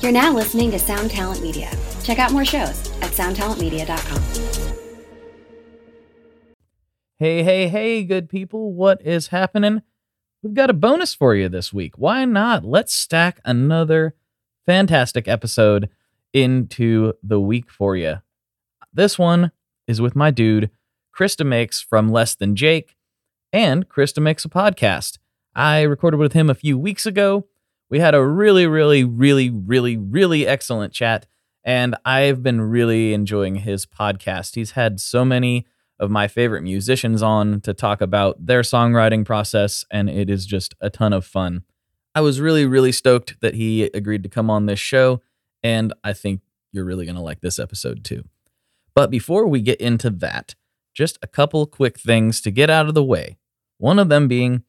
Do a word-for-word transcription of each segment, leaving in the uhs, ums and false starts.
You're now listening to Sound Talent Media. Check out more shows at sound talent media dot com. Hey, hey, hey, good people. What is happening? We've got a bonus for you this week. Why not? Let's stack another fantastic episode into the week for you. This one is with my dude, Krista Makes from Less Than Jake, and Krista Makes a Podcast. I recorded with him a few weeks ago. We had a really, really, really, really, really excellent chat, and I've been really enjoying his podcast. He's had so many of my favorite musicians on to talk about their songwriting process, and it is just a ton of fun. I was really, really stoked that he agreed to come on this show, and I think you're really going to like this episode too. But before we get into that, just a couple quick things to get out of the way. One of them being,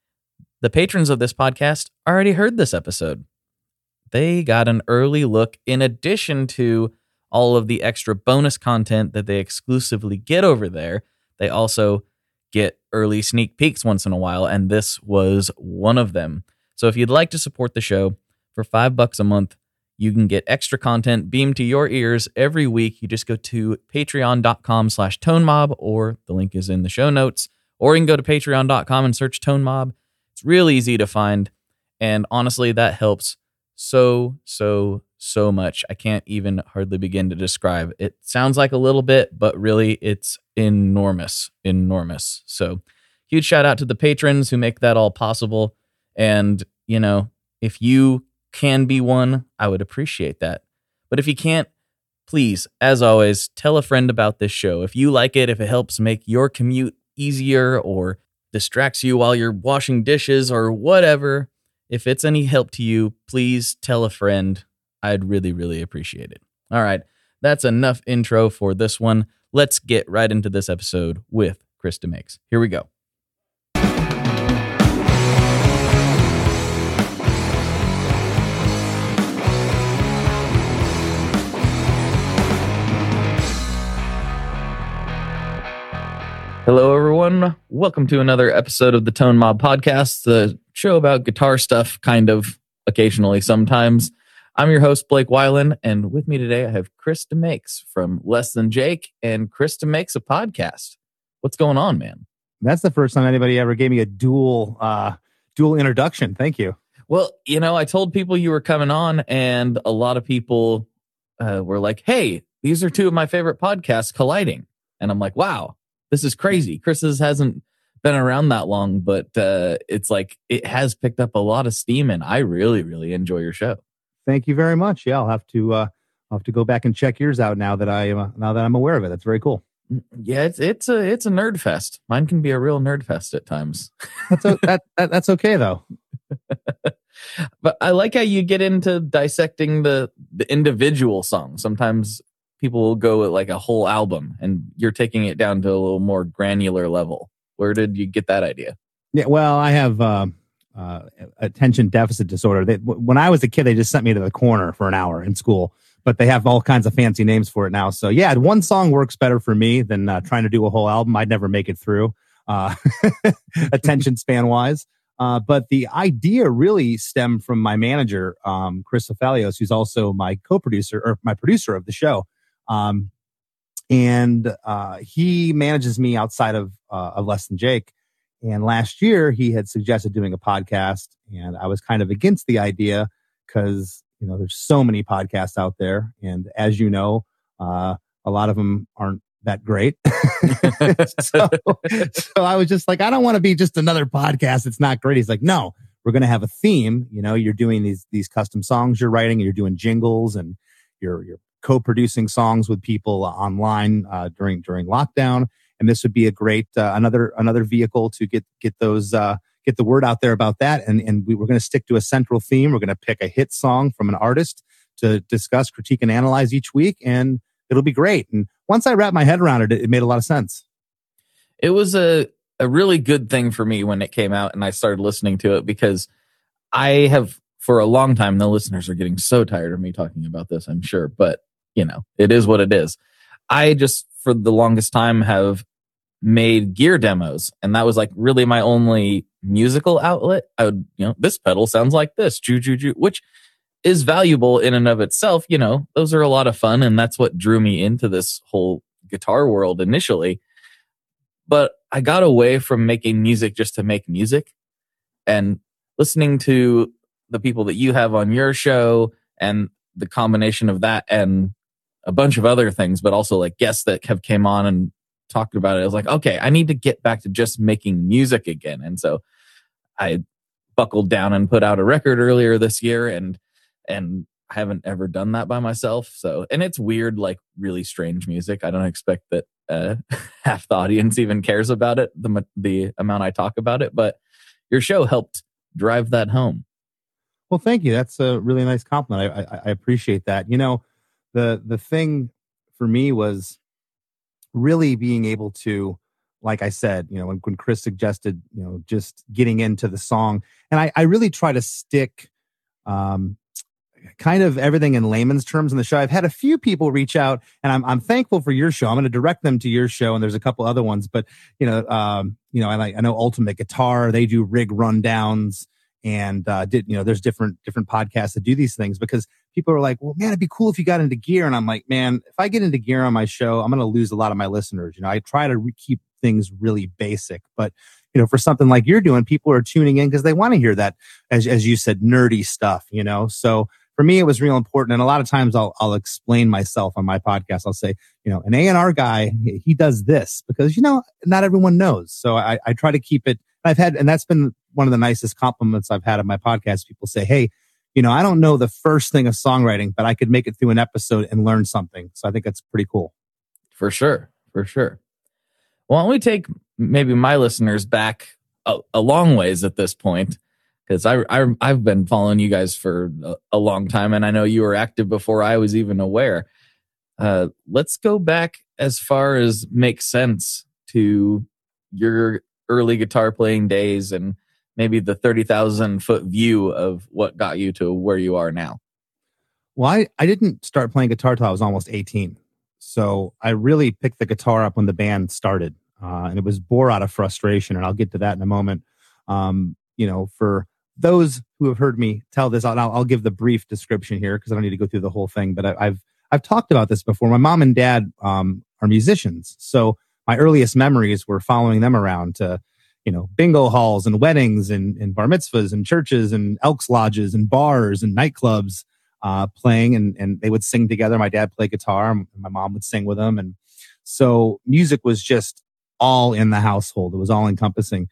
the patrons of this podcast already heard this episode. They got an early look in addition to all of the extra bonus content that they exclusively get over there. They also get early sneak peeks once in a while, and this was one of them. So if you'd like to support the show for five bucks a month, you can get extra content beamed to your ears every week. You just go to patreon.com slash tonemob, or the link is in the show notes, or you can go to patreon dot com and search Tonemob. It's real easy to find, and honestly, that helps so, so, so much. I can't even hardly begin to describe. It sounds like a little bit, but really it's enormous, enormous. So huge shout out to the patrons who make that all possible. And, you know, if you can be one, I would appreciate that. But if you can't, please, as always, tell a friend about this show. If you like it, if it helps make your commute easier or distracts you while you're washing dishes or whatever, if it's any help to you, please tell a friend. I'd really, really appreciate it. All right, that's enough intro for this one. Let's get right into this episode with Krista Makes. Here we go. Hello, everyone. Welcome to another episode of the Tone Mob Podcast, the show about guitar stuff, kind of, occasionally, sometimes. I'm your host, Blake Weiland, and with me today, I have Krista Makes from Less Than Jake, and Krista Makes a Podcast. What's going on, man? That's the first time anybody ever gave me a dual, uh, dual introduction. Thank you. Well, you know, I told people you were coming on, and a lot of people uh, were like, hey, these are two of my favorite podcasts colliding. And I'm like, wow. This is crazy. Chris's hasn't been around that long, but uh, it's like it has picked up a lot of steam, and I really, really enjoy your show. Thank you very much. Yeah, I'll have to uh, I'll have to go back and check yours out now that I uh, now that I'm aware of it. That's very cool. Yeah, it's it's a it's a nerd fest. Mine can be a real nerd fest at times. That's o- that, that that's okay though. But I like how you get into dissecting the the individual songs. Sometimes people will go with like a whole album, and you're taking it down to a little more granular level. Where did you get that idea? Yeah, well, I have uh, uh, attention deficit disorder. They, w- when I was a kid, they just sent me to the corner for an hour in school, but they have all kinds of fancy names for it now. So yeah, one song works better for me than uh, trying to do a whole album. I'd never make it through, uh, attention span wise. Uh, but the idea really stemmed from my manager, um, Chris Afalios, who's also my co-producer or my producer of the show. Um, and, uh, he manages me outside of, uh, of Less Than Jake. And last year he had suggested doing a podcast, and I was kind of against the idea because, you know, there's so many podcasts out there. And as you know, uh, a lot of them aren't that great. so, so I was just like, I don't want to be just another podcast. It's not great. He's like, no, we're going to have a theme. You know, you're doing these, these custom songs you're writing, and you're doing jingles, and you're, you're, co-producing songs with people uh, online uh, during during lockdown, and this would be a great uh, another another vehicle to get get those uh, get the word out there about that. And and we, we're going to stick to a central theme. We're going to pick a hit song from an artist to discuss, critique, and analyze each week, and it'll be great. And once I wrapped my head around it, it made a lot of sense. It was a a really good thing for me when it came out, and I started listening to it, because I have for a long time. The listeners are getting so tired of me talking about this, I'm sure, but you know, it is what it is. I just, for the longest time, have made gear demos, and that was like really my only musical outlet. I would, you know, this pedal sounds like this, ju ju ju, which is valuable in and of itself. You know, those are a lot of fun, and that's what drew me into this whole guitar world initially. But I got away from making music just to make music, and listening to the people that you have on your show and the combination of that and a bunch of other things, but also like guests that have came on and talked about it. I was like, okay, I need to get back to just making music again. And so I buckled down and put out a record earlier this year, and and I haven't ever done that by myself. So, and it's weird, like really strange music. I don't expect that uh, half the audience even cares about it, the the amount I talk about it, but your show helped drive that home. Well, thank you. That's a really nice compliment. I, I, I appreciate that. You know, the the thing for me was really being able to, like I said, you know, when, when Chris suggested, you know, just getting into the song, and I, I really try to stick um, kind of everything in layman's terms in the show. I've had a few people reach out, and I'm I'm thankful for your show. I'm going to direct them to your show, and there's a couple other ones, but you know, um, you know, I like I know Ultimate Guitar. They do rig rundowns, and uh, did you know, there's different different podcasts that do these things because people are like, well, man, it'd be cool if you got into gear. And I'm like, man, if I get into gear on my show, I'm going to lose a lot of my listeners. You know, I try to re- keep things really basic, but you know, for something like you're doing, people are tuning in because they want to hear that, as as you said, nerdy stuff. You know, so for me, it was real important. And a lot of times, I'll I'll explain myself on my podcast. I'll say, you know, an A and R guy, he does this because you know, not everyone knows. So I I try to keep it. I've had, and that's been one of the nicest compliments I've had on my podcast. People say, hey, you know, I don't know the first thing of songwriting, but I could make it through an episode and learn something. So I think that's pretty cool. For sure. For sure. Why don't we take maybe my listeners back a, a long ways at this point? Because I, I, I've been following you guys for a, a long time, and I know you were active before I was even aware. Uh, let's go back as far as makes sense to your early guitar playing days and maybe the thirty thousand foot view of what got you to where you are now. Well, I, I didn't start playing guitar till I was almost eighteen. So I really picked the guitar up when the band started. Uh, and it was born out of frustration. And I'll get to that in a moment. Um, you know, for those who have heard me tell this, I'll, I'll give the brief description here because I don't need to go through the whole thing. But I, I've I've talked about this before. My mom and dad um, are musicians. So my earliest memories were following them around to, you know, bingo halls and weddings and, and bar mitzvahs and churches and Elks lodges and bars and nightclubs, uh, playing and, and they would sing together. My dad played guitar and my mom would sing with them. And so music was just all in the household. It was all encompassing.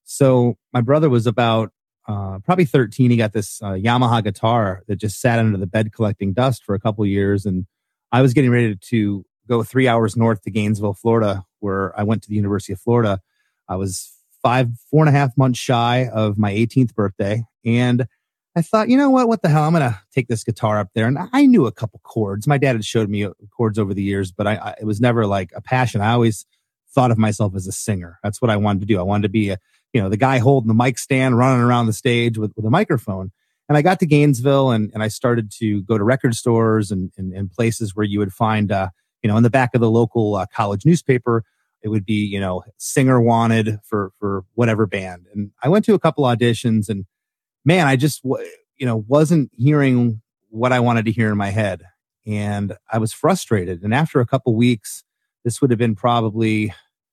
So my brother was about, uh, probably thirteen. He got this, uh, Yamaha guitar that just sat under the bed collecting dust for a couple of years. And I was getting ready to go three hours north to Gainesville, Florida, where I went to the University of Florida. I was five, four and a half months shy of my eighteenth birthday. And I thought, you know what, what the hell? I'm going to take this guitar up there. And I knew a couple chords. My dad had showed me chords over the years, but I, I it was never like a passion. I always thought of myself as a singer. That's what I wanted to do. I wanted to be a, you know, the guy holding the mic stand, running around the stage with, with a microphone. And I got to Gainesville and, and I started to go to record stores and, and, and places where you would find, uh, you know, in the back of the local uh, college newspaper, it would be, you know, singer wanted for, for whatever band. And I went to a couple auditions and man, I just, you know, wasn't hearing what I wanted to hear in my head. And I was frustrated. And after a couple weeks, this would have been probably,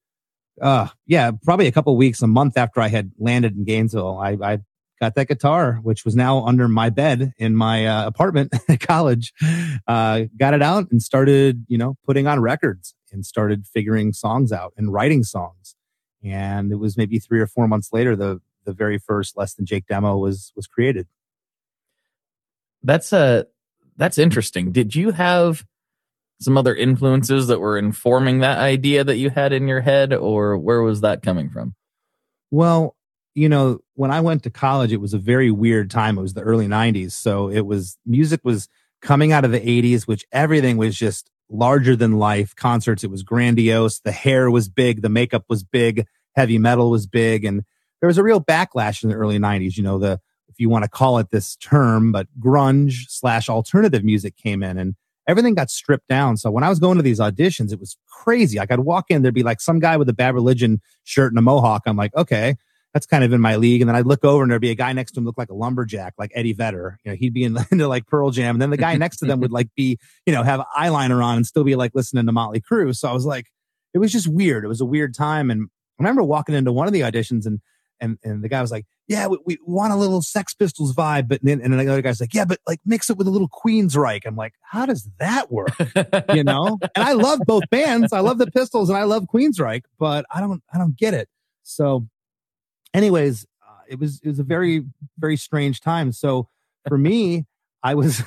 uh, yeah, probably a couple weeks, a month after I had landed in Gainesville, I, I got that guitar, which was now under my bed in my uh, apartment at college, uh, got it out and started, you know, putting on records and started figuring songs out and writing songs. And it was maybe three or four months later, the the very first Less Than Jake demo was was created. That's a that's interesting. Did you have some other influences that were informing that idea that you had in your head, or where was that coming from? Well, you know, when I went to college, it was a very weird time. It was the early nineties. So it was, music was coming out of the eighties, which everything was just larger than life. Concerts, it was grandiose. The hair was big. The makeup was big. Heavy metal was big. And there was a real backlash in the early nineties. You know, the, if you want to call it this term, but grunge slash alternative music came in and everything got stripped down. So when I was going to these auditions, it was crazy. Like I'd walk in, there'd be like some guy with a Bad Religion shirt and a mohawk. I'm like, okay. that's kind of in my league. And then I'd look over and there'd be a guy next to him look like a lumberjack, like Eddie Vedder. You know, he'd be in, into like Pearl Jam. And then the guy next to them would like be, you know, have eyeliner on and still be like listening to Motley Crue. So I was like, it was just weird. It was a weird time. And I remember walking into one of the auditions and and and the guy was like, yeah, we, we want a little Sex Pistols vibe. But then, and the other guy's like, yeah, but like mix it with a little Queensryche. I'm like, how does that work? You know? And I love both bands. I love the Pistols and I love Queensryche, but I don't, I don't get it. So anyways, uh, it was, it was a very, very strange time. So for me, I was,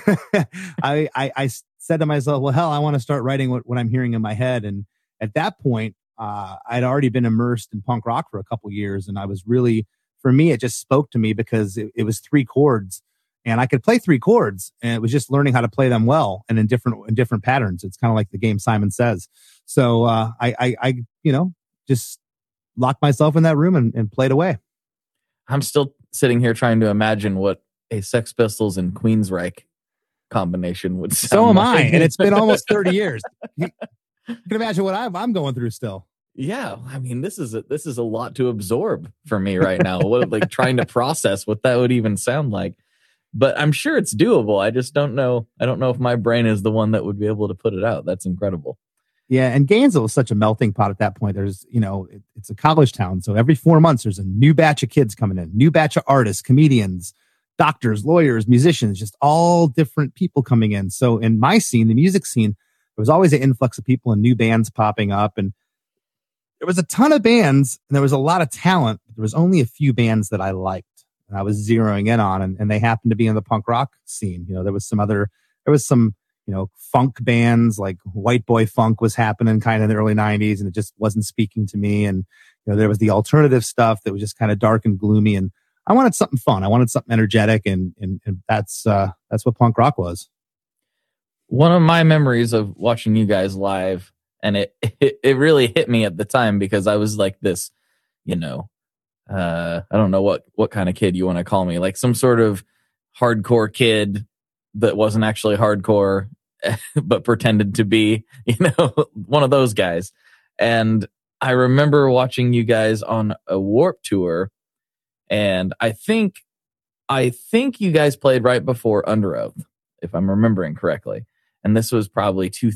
I, I, I said to myself, well, hell, I want to start writing what, what I'm hearing in my head. And at that point, uh, I'd already been immersed in punk rock for a couple years. And I was really, for me, it just spoke to me because it, it was three chords and I could play three chords and it was just learning how to play them well and in different, in different patterns. It's kind of like the game Simon Says. So, uh, I, I, I, you know, just locked myself in that room and, and played away. I'm still sitting here trying to imagine what a Sex Pistols and Queensryche combination would sound So am like. I. And it's been almost thirty years. You, you can imagine what I'm, I'm going through still. Yeah, I mean, this is a, this is a lot to absorb for me right now. What, like trying to process what that would even sound like. But I'm sure it's doable. I just don't know. I don't know if my brain is the one that would be able to put it out. That's incredible. Yeah, and Gainesville was such a melting pot at that point. There's, you know, it, it's a college town, so every four months there's a new batch of kids coming in, new batch of artists, comedians, doctors, lawyers, musicians, just all different people coming in. So in my scene, the music scene, there was always an influx of people and new bands popping up. And there was a ton of bands and there was a lot of talent, but there was only a few bands that I liked and I was zeroing in on, and, and they happened to be in the punk rock scene. You know, there was some other, there was some, you know, funk bands like White Boy Funk was happening kind of in the early nineties and it just wasn't speaking to me. And, you know, there was the alternative stuff that was just kind of dark and gloomy. And I wanted something fun. I wanted something energetic. And, and, and that's, uh, that's what punk rock was. One of my memories of watching you guys live, and it, it, it really hit me at the time because I was like this, you know, uh, I don't know what, what kind of kid you want to call me, like some sort of hardcore kid that wasn't actually hardcore, but pretended to be, you know, one of those guys. And I remember watching you guys on a Warped Tour, and I think, I think you guys played right before Under Oath, if I'm remembering correctly. And this was probably two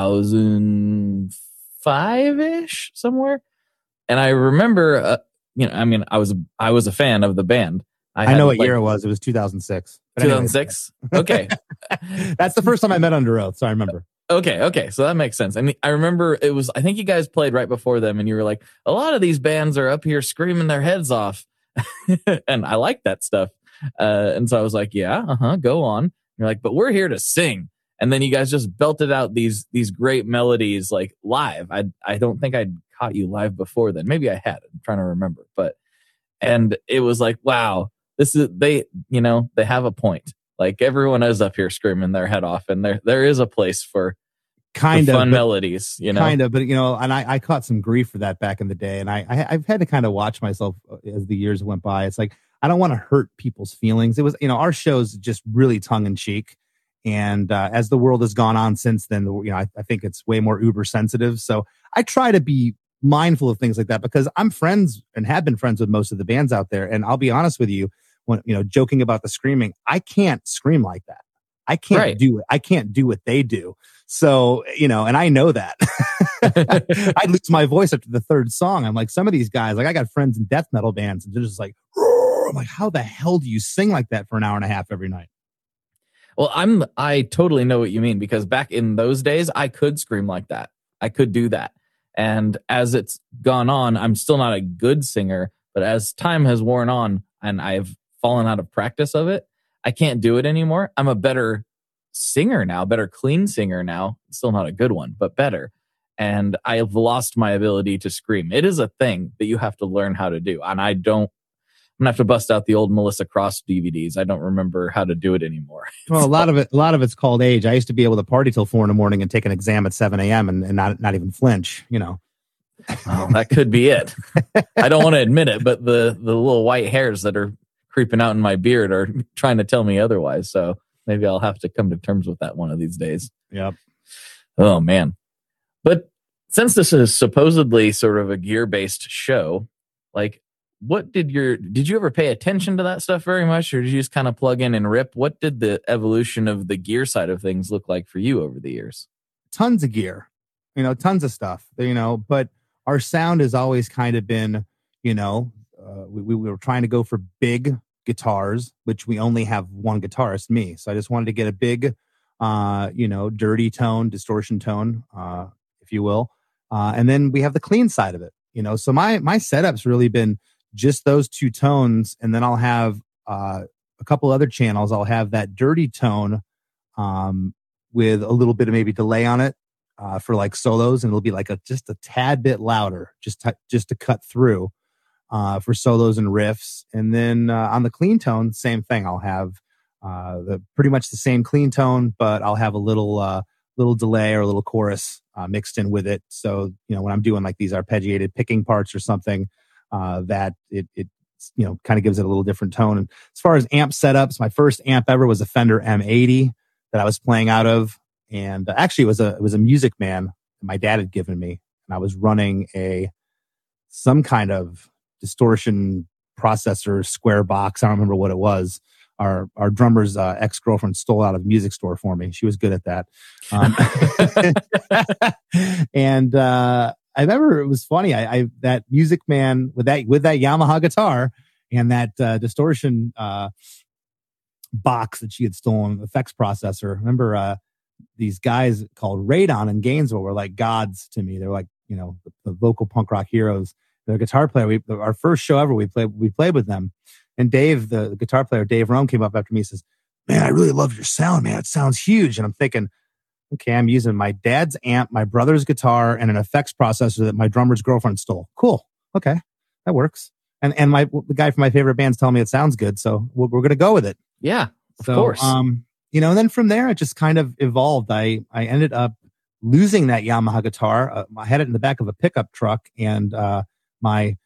thousand five-ish, somewhere. And I remember, uh, you know, I mean, I was, I was a fan of the band. I, I know what like, year it was. It was two thousand six. two thousand six? Okay. That's the first time I met Under Oath, so I remember. Okay, okay. So that makes sense. I mean, I remember it was, I think you guys played right before them, and you were like, a lot of these bands are up here screaming their heads off. And I like that stuff. Uh, and so I was like, yeah, uh-huh, go on. And you're like, but we're here to sing. And then you guys just belted out these these great melodies like live. I I don't think I'd caught you live before then. Maybe I had. I'm trying to remember. But and it was like, wow, this is they, you know, they have a point. Like everyone is up here screaming their head off, and there there is a place for kind of fun melodies, you know. Kind of, but you know, and I, I caught some grief for that back in the day, and I, I I've had to kind of watch myself as the years went by. It's like I don't want to hurt people's feelings. It was, you know, our show's just really tongue in cheek. And uh, as the world has gone on since then, you know, I, I think it's way more uber sensitive. So I try to be mindful of things like that because I'm friends and have been friends with most of the bands out there. And I'll be honest with you, when, you know, joking about the screaming, I can't scream like that. I can't right. do it. I can't do what they do. So, you know, and I know that. I'd lose my voice after the third song. I'm like, some of these guys, like I got friends in death metal bands and they're just like, roar. I'm like, how the hell do you sing like that for an hour and a half every night? Well, I'm, I totally know what you mean because back in those days, I could scream like that. I could do that. And as it's gone on, I'm still not a good singer, but as time has worn on and I've fallen out of practice of it, I can't do it anymore. I'm a better singer now, better clean singer now. Still not a good one, but better. And I've lost my ability to scream. It is a thing that you have to learn how to do. And I don't, I'm gonna have to bust out the old Melissa Cross D V Ds. I don't remember how to do it anymore. Well, a lot of it, a lot of it's called age. I used to be able to party till four in the morning and take an exam at seven a.m. and, and not not even flinch. You know, well, that could be it. I don't want to admit it, but the the little white hairs that are creeping out in my beard are trying to tell me otherwise. So maybe I'll have to come to terms with that one of these days. Yep. Oh man. But since this is supposedly sort of a gear based show, like, what did your did you ever pay attention to that stuff very much, or did you just kind of plug in and rip? What did the evolution of the gear side of things look like for you over the years? Tons of gear, you know, tons of stuff, you know, but our sound has always kind of been, you know, uh, we, we were trying to go for big guitars, which we only have one guitarist, me. So I just wanted to get a big, uh, you know, dirty tone, distortion tone, uh, if you will. Uh, and then we have the clean side of it, you know, so my, my setup's really been just those two tones. And then I'll have, uh, a couple other channels. I'll have that dirty tone, um, with a little bit of maybe delay on it, uh, for like solos. And it'll be like a, just a tad bit louder, just, to, just to cut through, uh, for solos and riffs. And then, uh, on the clean tone, same thing. I'll have, uh, the pretty much the same clean tone, but I'll have a little, uh, little delay or a little chorus, uh, mixed in with it. So, you know, when I'm doing like these arpeggiated picking parts or something, uh, that it, it, you know, kind of gives it a little different tone. And as far as amp setups, my first amp ever was a Fender M eighty that I was playing out of. And uh, actually it was a, it was a Music Man that my dad had given me. And I was running a, some kind of distortion processor square box. I don't remember what it was. Our, our drummer's uh, ex-girlfriend stole out of a music store for me. She was good at that. Um, and, uh, I remember it was funny. I, I, that Music Man with that, with that Yamaha guitar and that, uh, distortion, uh, box that she had stolen, effects processor. Remember, uh, these guys called Radon in Gainesville were like gods to me. They're like, you know, the, the local punk rock heroes. They're a guitar player. We, our first show ever, we played, we played with them. And Dave, the, the guitar player, Dave Rome, came up after me and says, "Man, I really love your sound, man. It sounds huge." And I'm thinking, okay, I'm using my dad's amp, my brother's guitar, and an effects processor that my drummer's girlfriend stole. Cool. Okay. That works. And and my the guy from my favorite band's telling me it sounds good. So we're, we're going to go with it. Yeah, of so, course. Um, you know, and then from there, it just kind of evolved. I, I ended up losing that Yamaha guitar. Uh, I had it in the back of a pickup truck, and uh, my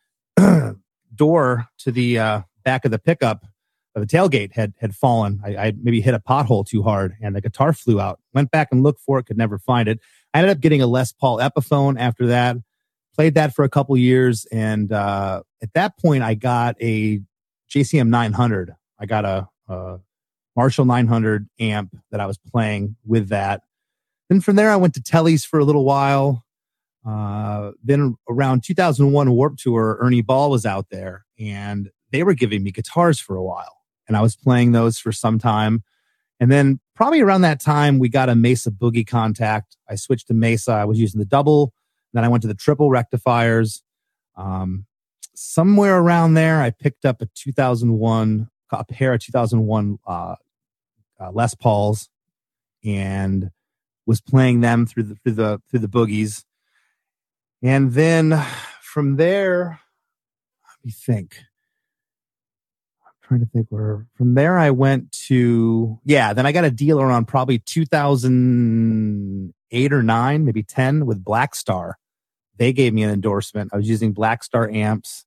door to the uh, back of the pickup, uh, the tailgate had had fallen. I, I maybe hit a pothole too hard, and the guitar flew out. Went back and looked for it, could never find it. I ended up getting a Les Paul Epiphone after that. Played that for a couple years, and uh, at that point, I got a J C M nine hundred. I got a, a Marshall nine hundred amp that I was playing with that. Then from there, I went to Tellys for a little while. Uh, then around two thousand one Warped Tour, Ernie Ball was out there, and they were giving me guitars for a while, and I was playing those for some time. And then probably around that time, we got a Mesa Boogie Contact. I switched to Mesa. I was using the double. Then I went to the triple rectifiers. Um, somewhere around there, I picked up a two thousand one, a pair of two thousand one uh, uh, Les Pauls, and was playing them through the through the through the boogies. And then from there, let me think. I'm trying to think where. From there, I went to yeah. Then I got a deal around probably two thousand eight or nine, maybe ten, with Blackstar. They gave me an endorsement. I was using Blackstar amps,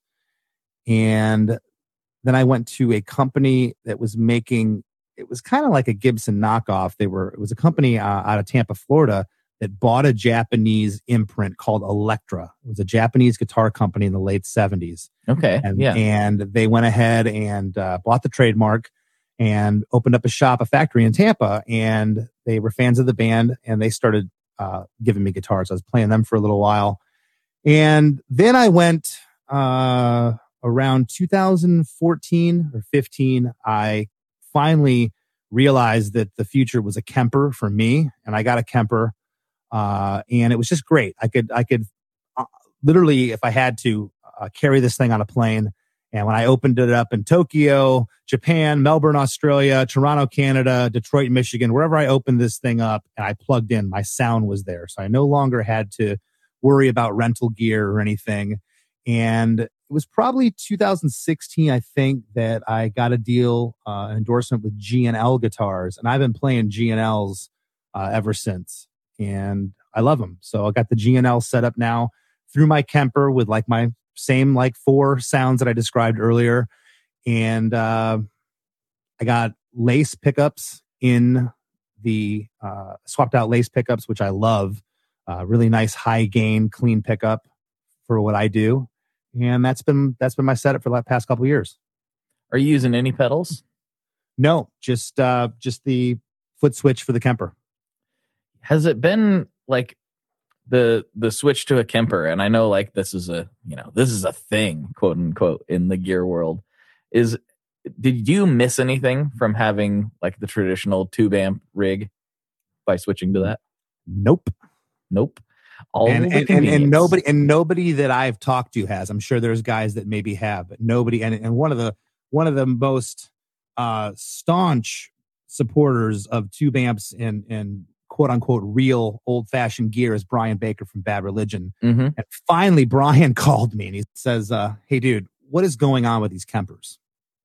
and then I went to a company that was making. It was kind of like a Gibson knockoff. They were. It was a company uh, out of Tampa, Florida, that bought a Japanese imprint called Electra. It was a Japanese guitar company in the late seventies. Okay, and, yeah. And they went ahead and uh, bought the trademark and opened up a shop, a factory in Tampa. And they were fans of the band, and they started uh, giving me guitars. I was playing them for a little while. And then I went uh, around two thousand fourteen or fifteen. I finally realized that the future was a Kemper for me, and I got a Kemper. Uh, and it was just great. I could, I could uh, literally, if I had to, uh, carry this thing on a plane. And when I opened it up in Tokyo, Japan, Melbourne, Australia, Toronto, Canada, Detroit, Michigan, wherever I opened this thing up and I plugged in, my sound was there. So I no longer had to worry about rental gear or anything. And it was probably two thousand sixteen, I think, that I got a deal, uh, an endorsement with G and L guitars. And I've been playing G and L's uh, ever since. And I love them. So I got the G and L set up now through my Kemper with like my same like four sounds that I described earlier. And uh, I got lace pickups in the uh, swapped out lace pickups, which I love. Uh, really nice high gain, clean pickup for what I do. and that's been that's been my setup for the past couple of years. Are you using any pedals? No, just uh, just the foot switch for the Kemper. Has it been like the the switch to a Kemper? And I know like this is a you know this is a thing, quote unquote, in the gear world. Is did you miss anything from having like the traditional tube amp rig by switching to that? Nope. Nope. All and, the and, and, and nobody and nobody that I've talked to has. I'm sure there's guys that maybe have, but nobody. And, and one of the one of the most uh, staunch supporters of tube amps and and quote unquote real old fashioned gear is Brian Baker from Bad Religion. Mm-hmm. And finally, Brian called me and he says, uh, "Hey, dude, what is going on with these Kempers?"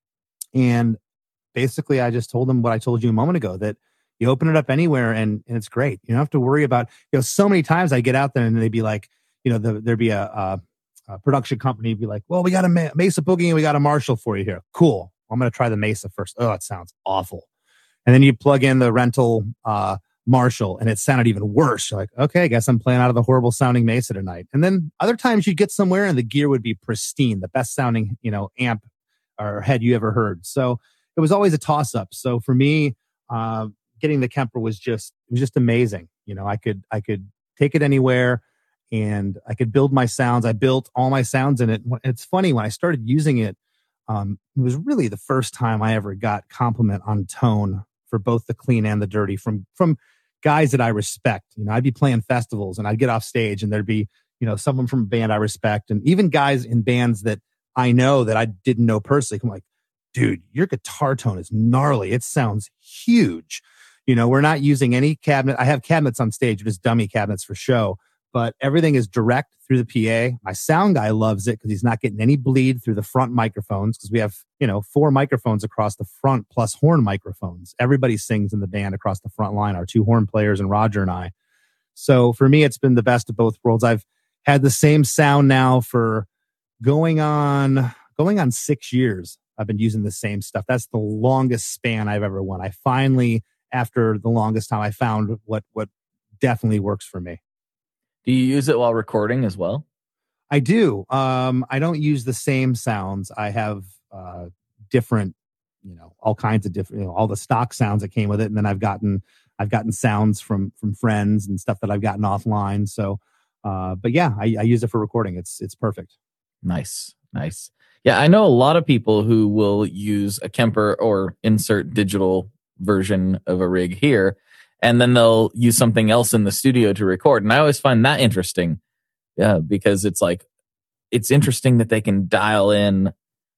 And basically, I just told him what I told you a moment ago, that you open it up anywhere and, and it's great. You don't have to worry about, you know, so many times I get out there and they'd be like, you know, the, there'd be a, a, a production company be like, well, we got a Mesa Boogie and we got a Marshall for you here. Cool. I'm going to try the Mesa first. Oh, it sounds awful. And then you plug in the rental uh, Marshall and it sounded even worse. You're like, okay, I guess I'm playing out of the horrible sounding Mesa tonight. And then other times you get somewhere and the gear would be pristine, the best sounding, you know, amp or head you ever heard. So it was always a toss up. So for me, uh, getting the Kemper was just, it was just amazing. You know, I could, I could take it anywhere and I could build my sounds. I built all my sounds in it. It's funny, when I started using it, um, it was really the first time I ever got compliment on tone for both the clean and the dirty from, from guys that I respect. You know, I'd be playing festivals and I'd get off stage and there'd be, you know, someone from a band I respect. And even guys in bands that I know that I didn't know personally. I'm like, dude, your guitar tone is gnarly. It sounds huge. You know, we're not using any cabinet. I have cabinets on stage, just dummy cabinets for show, but everything is direct through the P A. My sound guy loves it because he's not getting any bleed through the front microphones, because we have, you know, four microphones across the front plus horn microphones. Everybody sings in the band across the front line, our two horn players and Roger and I. So for me, it's been the best of both worlds. I've had the same sound now for going on, going on six years. I've been using the same stuff. That's the longest span I've ever won. I finally, after the longest time, I found what what definitely works for me. Do you use it while recording as well? I do. Um, I don't use the same sounds. I have uh, different, you know, all kinds of different, you know, all the stock sounds that came with it, and then I've gotten I've gotten sounds from from friends and stuff that I've gotten offline. So, uh, but yeah, I, I use it for recording. It's it's perfect. Nice, nice. Yeah, I know a lot of people who will use a Kemper or insert digital version of a rig here, and then they'll use something else in the studio to record. And I always find that interesting, yeah, because it's like, it's interesting that they can dial in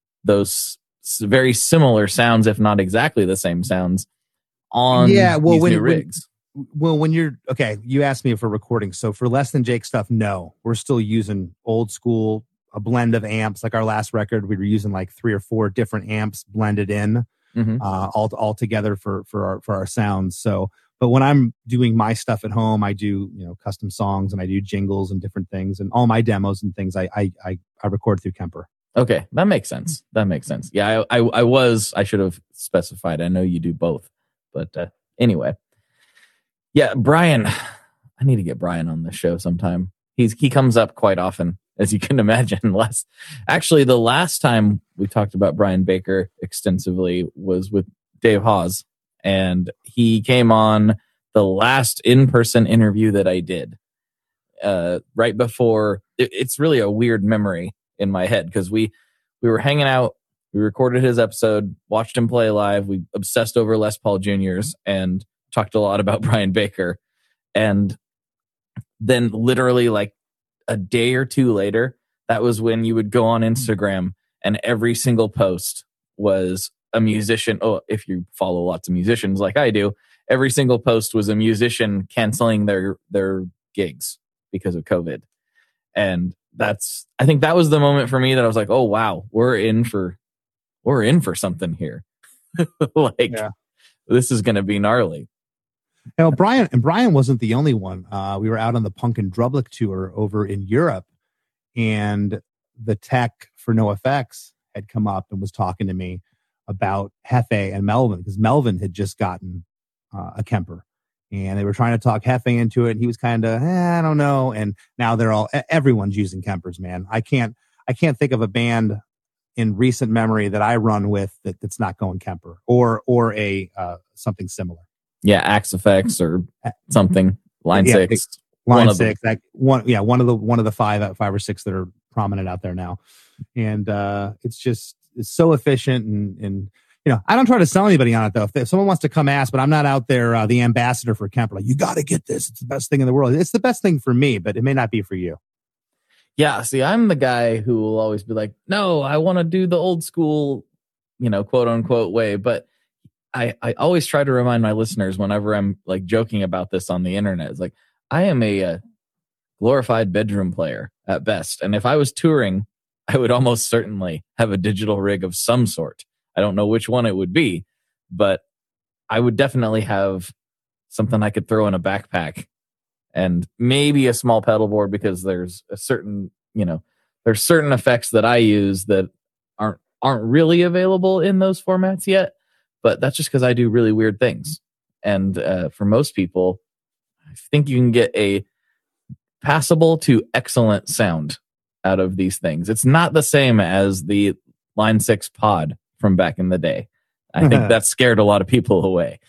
those very similar sounds, if not exactly the same sounds, on yeah, well, these when, new rigs. When, well, when you're, okay, you asked me for recording. So for Less Than Jake stuff, no, we're still using old school, a blend of amps. Like our last record, we were using like three or four different amps blended in. Mm-hmm. Uh, all all together for for our for our sounds. So, but when I'm doing my stuff at home, I do, you know, custom songs and I do jingles and different things, and all my demos and things I I I, I record through Kemper. Okay, that makes sense. That makes sense. Yeah, I I, I was I should have specified. I know you do both, but uh, anyway, yeah, Brian. I need to get Brian on the show sometime. He's he comes up quite often, as you can imagine. Last, actually, the last time we talked about Brian Baker extensively was with Dave Hawes, and he came on the last in-person interview that I did. Uh, right before, it, it's really a weird memory in my head, because we we were hanging out, we recorded his episode, watched him play live, we obsessed over Les Paul Juniors and talked a lot about Brian Baker, and then literally like a day or two later, that was when you would go on Instagram and every single post was a musician. Oh, if you follow lots of musicians like I do, every single post was a musician canceling their, their gigs because of COVID. And that's, I think that was the moment for me that I was like, oh, wow, we're in for, we're in for something here. like yeah. This is going to be gnarly. You know, Brian and Brian wasn't the only one. Uh, we were out on the Punk and Drublic tour over in Europe, and the tech for NoFX had come up and was talking to me about Hefe and Melvin, because Melvin had just gotten uh, a Kemper, and they were trying to talk Hefe into it. And he was kind of, eh, I don't know. And now they're all, everyone's using Kempers, man. I can't, I can't think of a band in recent memory that I run with that, that's not going Kemper or or a uh, something similar. Yeah, Axe Effects or something. Line yeah, six. Line one six. That one, yeah, one of the one of the five five or six that are prominent out there now, and uh, it's just it's so efficient and and. You know, I don't try to sell anybody on it though. If, if someone wants to come ask, but I'm not out there uh, the ambassador for Kemper. Like, you got to get this. It's the best thing in the world. It's the best thing for me, but it may not be for you. Yeah, see, I'm the guy who will always be like, no, I want to do the old school, you know, quote unquote way. But I, I always try to remind my listeners whenever I'm like joking about this on the internet, it's like, I am a, a glorified bedroom player at best. And if I was touring, I would almost certainly have a digital rig of some sort. I don't know which one it would be, but I would definitely have something I could throw in a backpack and maybe a small pedal board, because there's a certain, you know, there's certain effects that I use that aren't aren't really available in those formats yet. But that's just because I do really weird things. And uh, for most people, I think you can get a passable to excellent sound out of these things. It's not the same as the Line six pod from back in the day. I think that scared a lot of people away.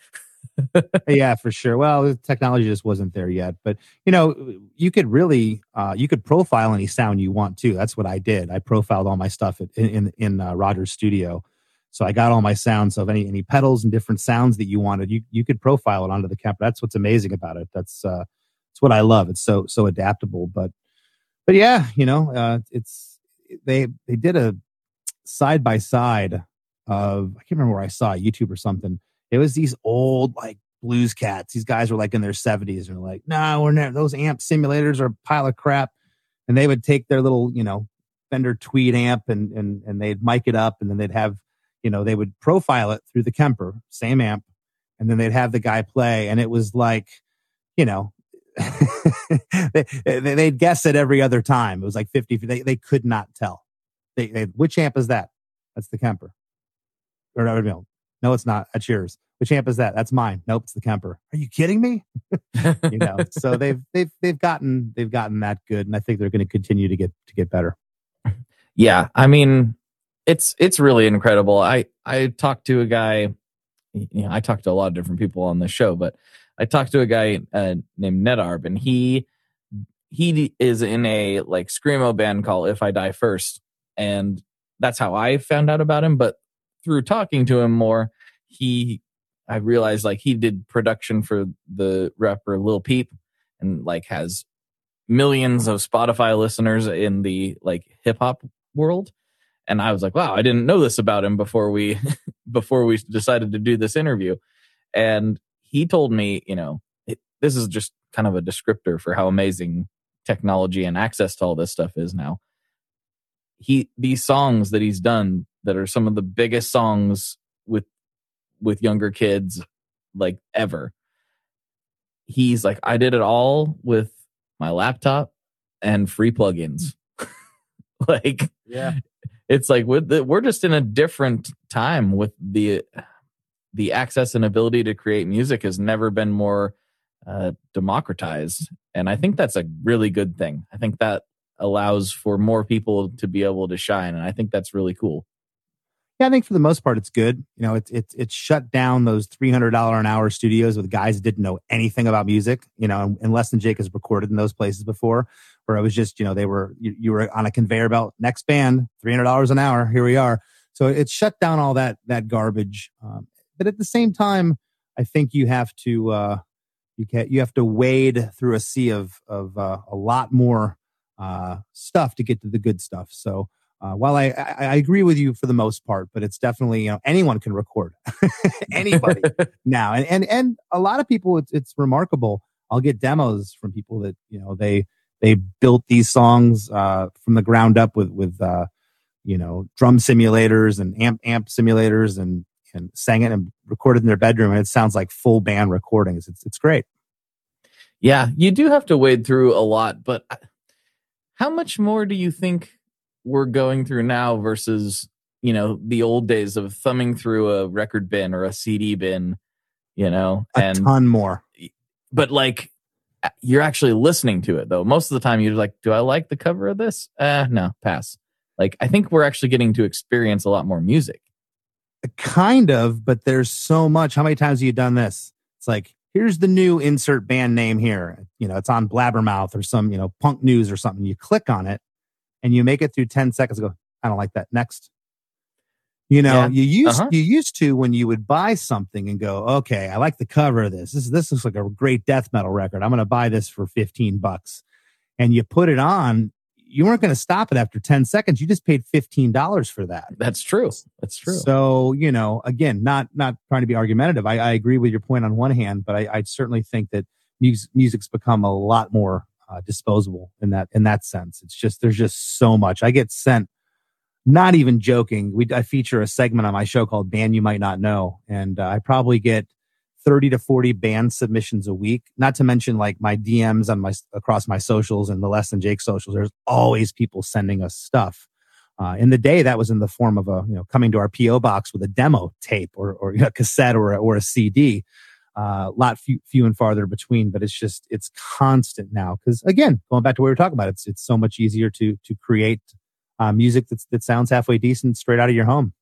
Yeah, for sure. Well, the technology just wasn't there yet. But, you know, you could really, uh, you could profile any sound you want too. That's what I did. I profiled all my stuff in in, in uh, Roger's studio. So I got all my sounds of any any pedals and different sounds that you wanted. You you could profile it onto the Kemper. That's what's amazing about it. That's uh, that's what I love. It's so so adaptable. But but yeah, you know, uh, it's they they did a side by side of, I can't remember where I saw it, YouTube or something. It was these old like blues cats. These guys were like in their seventies and they're like, no, nah, we're never, those amp simulators are a pile of crap. And they would take their little, you know, Fender Tweed amp and and and they'd mic it up, and then they'd have, you know, they would profile it through the Kemper, same amp, and then they'd have the guy play, and it was like, you know, they, they, they'd guess it every other time. It was like fifty. They they could not tell. They, they which amp is that? That's the Kemper. Or no, no, it's not. That's yours. Which amp is that? That's mine. Nope, it's the Kemper. Are you kidding me? You know. So they've they've they've gotten they've gotten that good, and I think they're going to continue to get to get better. Yeah, I mean, it's it's really incredible. I I talked to a guy. You know, I talked to a lot of different people on the show, but I talked to a guy uh, named Nedarb, and he he is in a like screamo band called If I Die First, and that's how I found out about him. But through talking to him more, he I realized like he did production for the rapper Lil Peep, and like has millions of Spotify listeners in the like hip hop world. And I was like, wow, I didn't know this about him before we before we decided to do this interview. And he told me, you know, it, this is just kind of a descriptor for how amazing technology and access to all this stuff is now. He these songs that he's done that are some of the biggest songs with with younger kids like ever. He's like, I did it all with my laptop and free plugins. Like, yeah, it's like with the, we're just in a different time with the the access and ability to create music has never been more uh, democratized, and I think that's a really good thing. I think that allows for more people to be able to shine, and I think that's really cool. Yeah, I think for the most part, it's good. You know, it's it's it's shut down those three hundred dollars an hour studios with guys that didn't know anything about music. You know, and, and Less Than Jake has recorded in those places before, where it was just, you know, they were you, you were on a conveyor belt. Next band, three hundred dollars an hour. Here we are. So it's shut down all that that garbage. Um, but at the same time, I think you have to uh, you can you have to wade through a sea of of uh, a lot more uh, stuff to get to the good stuff. So. Uh, while I, I, I agree with you for the most part, but it's definitely, you know, anyone can record anybody now. And, and, and a lot of people, it's, it's remarkable. I'll get demos from people that, you know, they, they built these songs, uh, from the ground up with, with, uh, you know, drum simulators and amp, amp simulators and, and sang it and recorded in their bedroom. And it sounds like full band recordings. It's, it's great. Yeah. You do have to wade through a lot, but how much more do you think we're going through now versus, you know, the old days of thumbing through a record bin or a C D bin, you know, and a ton more. But like, you're actually listening to it though. Most of the time you're like, do I like the cover of this? Uh, no, pass. Like, I think we're actually getting to experience a lot more music. Kind of, but there's so much. How many times have you done this? It's like, here's the new insert band name here. You know, it's on Blabbermouth or some, you know, Punk News or something. You click on it and you make it through ten seconds and go, I don't like that. Next. You know, yeah. you used uh-huh. you used to when you would buy something and go, okay, I like the cover of this. This this looks like a great death metal record. I'm going to buy this for fifteen bucks. And you put it on. You weren't going to stop it after ten seconds. You just paid fifteen dollars for that. That's true. That's true. So, you know, again, not not trying to be argumentative. I, I agree with your point on one hand, but I, I certainly think that music, music's become a lot more uh, disposable in that in that sense. It's just there's just so much. I get sent. Not even joking. We I feature a segment on my show called Band You Might Not Know, and uh, I probably get thirty to forty band submissions a week. Not to mention like my D Ms on my across my socials and the Less Than Jake socials. There's always people sending us stuff. Uh, in the day, that was in the form of a you know coming to our P O box with a demo tape or or a cassette or a, or a C D. A uh, lot few, few and farther between, but it's just it's constant now because again, going back to what we were talking about, it's it's so much easier to to create. Uh, music that's, that sounds halfway decent straight out of your home.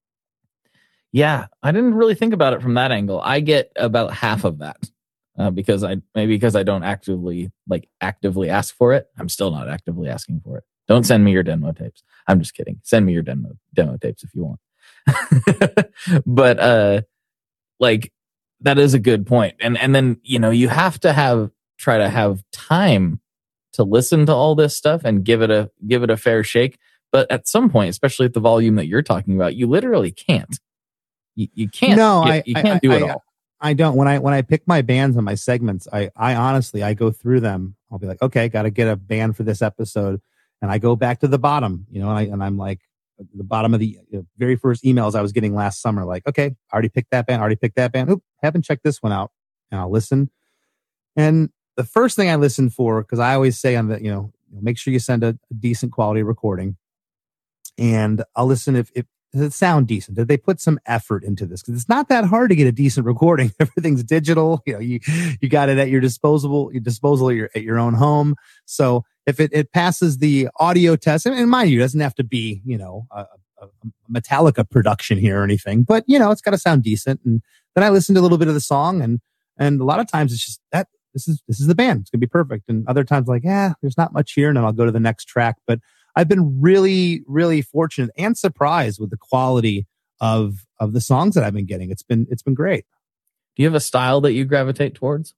Yeah, I didn't really think about it from that angle. I get about half of that uh, because I maybe because I don't actively like actively ask for it. I'm still not actively asking for it. Don't send me your demo tapes. I'm just kidding. Send me your demo demo tapes if you want. But uh, like that is a good point. And and then you know you have to have try to have time to listen to all this stuff and give it a give it a fair shake. But at some point, especially at the volume that you're talking about, you literally can't. You, you can't. No, get, I, you can't I, do I, it I, all. I don't. When I when I pick my bands and my segments, I I honestly I go through them. I'll be like, okay, got to get a band for this episode, and I go back to the bottom, you know, and, I, and I'm like, the bottom of the you know, very first emails I was getting last summer, like, okay, I already picked that band, already picked that band. Oop, haven't checked this one out, and I'll listen. And the first thing I listen for, because I always say on the, you know, make sure you send a, a decent quality recording. And I'll listen if, if does it sound decent? Did they put some effort into this? Because it's not that hard to get a decent recording. Everything's digital. You know, you you got it at your disposable, your disposal at your at your own home. So if it, it passes the audio test, and mind you, it doesn't have to be you know a, a Metallica production here or anything, but you know it's got to sound decent. And then I listen to a little bit of the song, and and a lot of times it's just that this is this is the band. It's gonna be perfect. And other times like yeah, there's not much here, and then I'll go to the next track, but. I've been really, really fortunate and surprised with the quality of of the songs that I've been getting. It's been it's been great. Do you have a style that you gravitate towards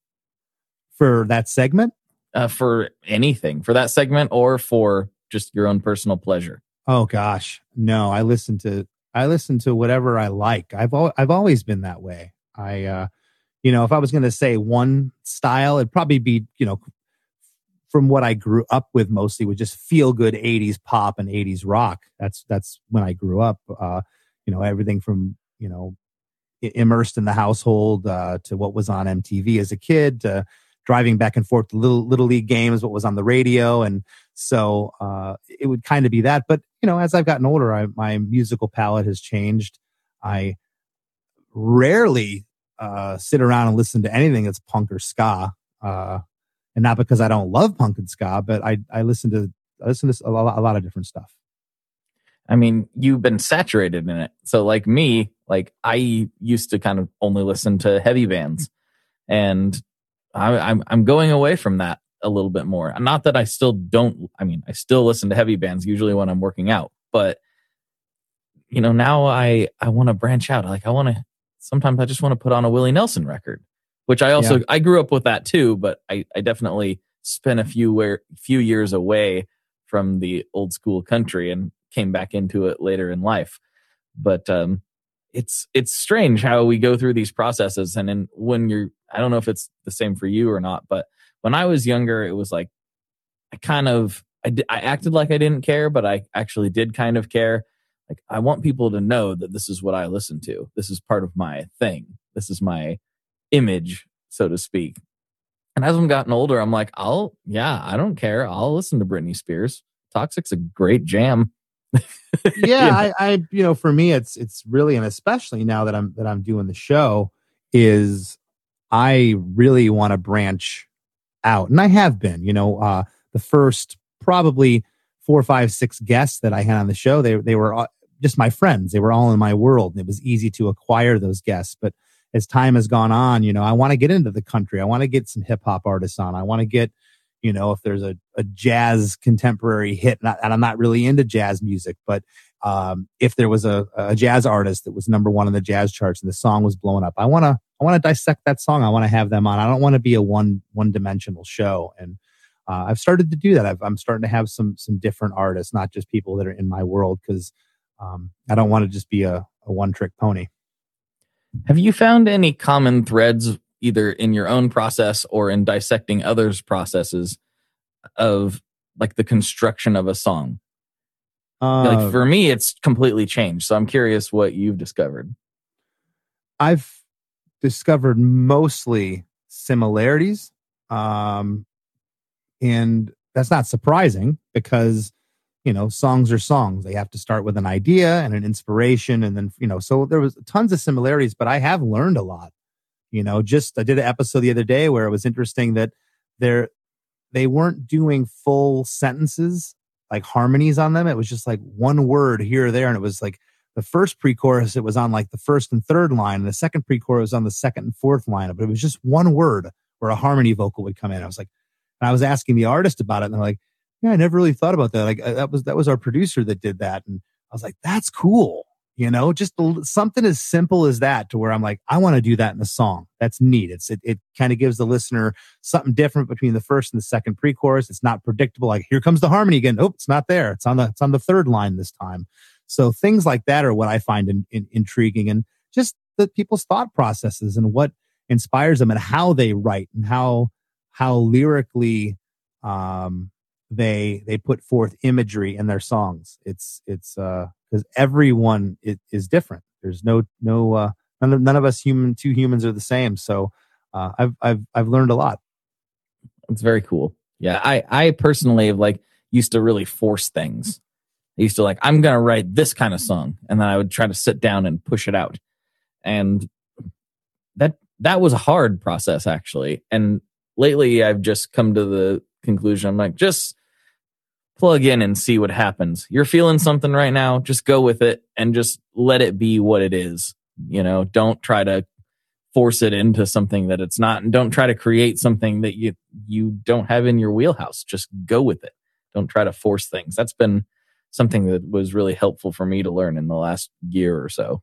for that segment? Uh, for anything, for that segment, or for just your own personal pleasure? Oh gosh, no. I listen to I listen to whatever I like. I've al- I've always been that way. I, uh, you know, if I was going to say one style, it'd probably be you know. From what I grew up with mostly was just feel good eighties pop and eighties rock. That's, that's when I grew up. Uh, you know, everything from, you know, immersed in the household, uh, to what was on M T V as a kid, to driving back and forth to little, little league games, what was on the radio. And so, uh, it would kind of be that. But, you know, as I've gotten older, I, my musical palette has changed. I rarely, uh, sit around and listen to anything that's punk or ska. Uh, And not because I don't love punk and ska, but I, I listen to I listen to a lot, a lot of different stuff. I mean, you've been saturated in it. So like me, like I used to kind of only listen to heavy bands, and I, I'm I'm going away from that a little bit more. Not that I still don't. I mean, I still listen to heavy bands usually when I'm working out, but you know, now I I want to branch out. Like I want to. Sometimes I just want to put on a Willie Nelson record. Which I also, yeah. I grew up with that too, but I, I definitely spent a few where, few years away from the old school country and came back into it later in life. But um, it's it's strange how we go through these processes. And then when you're, I don't know if it's the same for you or not, but when I was younger, it was like, I kind of, I, I acted like I didn't care, but I actually did kind of care. Like, I want people to know that this is what I listen to. This is part of my thing. This is my image, so to speak. And as I'm gotten older, I'm like, I'll, yeah, I don't care. I'll listen to Britney Spears. Toxic's a great jam. yeah, you know? I, I, you know, for me, it's, it's really, and especially now that I'm, that I'm doing the show is I really want to branch out. And I have been, you know, uh, the first probably four, five, six guests that I had on the show, they they were all, just my friends. They were all in my world, and it was easy to acquire those guests. But as time has gone on, you know, I want to get into the country. I want to get some hip hop artists on. I want to get, you know, if there's a, a jazz contemporary hit, not, and I'm not really into jazz music, but um, if there was a, a jazz artist that was number one in the jazz charts and the song was blowing up, I want to I want to dissect that song. I want to have them on. I don't want to be a one one dimensional show. And uh, I've started to do that. I've, I'm starting to have some some different artists, not just people that are in my world, because um, I don't want to just be a, a one trick pony. Have you found any common threads either in your own process or in dissecting others' processes of like the construction of a song? Uh, like for me, it's completely changed. So I'm curious what you've discovered. I've discovered mostly similarities. Um, and that's not surprising because, you know, songs are songs. They have to start with an idea and an inspiration. And then, you know, so there was tons of similarities, but I have learned a lot. You know, just I did an episode the other day where it was interesting that they're, they weren't doing full sentences, like harmonies on them. It was just like one word here or there. And it was like the first pre-chorus, it was on like the first and third line. And the second pre-chorus was on the second and fourth line. But it was just one word where a harmony vocal would come in. I was like, and I was asking the artist about it. And they're like, yeah, I never really thought about that. Like that was, that was our producer that did that. And I was like, that's cool. You know, just something as simple as that to where I'm like, I want to do that in a song. That's neat. It's, it, it kind of gives the listener something different between the first and the second pre-chorus. It's not predictable. Like here comes the harmony again. Oh, it's not there. It's on the, it's on the third line this time. So things like that are what I find in, in, intriguing, and just the people's thought processes and what inspires them and how they write and how, how lyrically, um, they, they put forth imagery in their songs. It's, it's, uh, because everyone is, is different. There's no, no, uh, none of, none of us human, two humans are the same. So, uh, I've, I've, I've learned a lot. It's very cool. Yeah. I, I personally like used to really force things. I used to like, I'm going to write this kind of song. And then I would try to sit down and push it out. And that, that was a hard process actually. And lately I've just come to the conclusion. I'm like, just plug in and see what happens. You're feeling something right now. Just go with it and just let it be what it is. You know, don't try to force it into something that it's not. And don't try to create something that you, you don't have in your wheelhouse. Just go with it. Don't try to force things. That's been something that was really helpful for me to learn in the last year or so.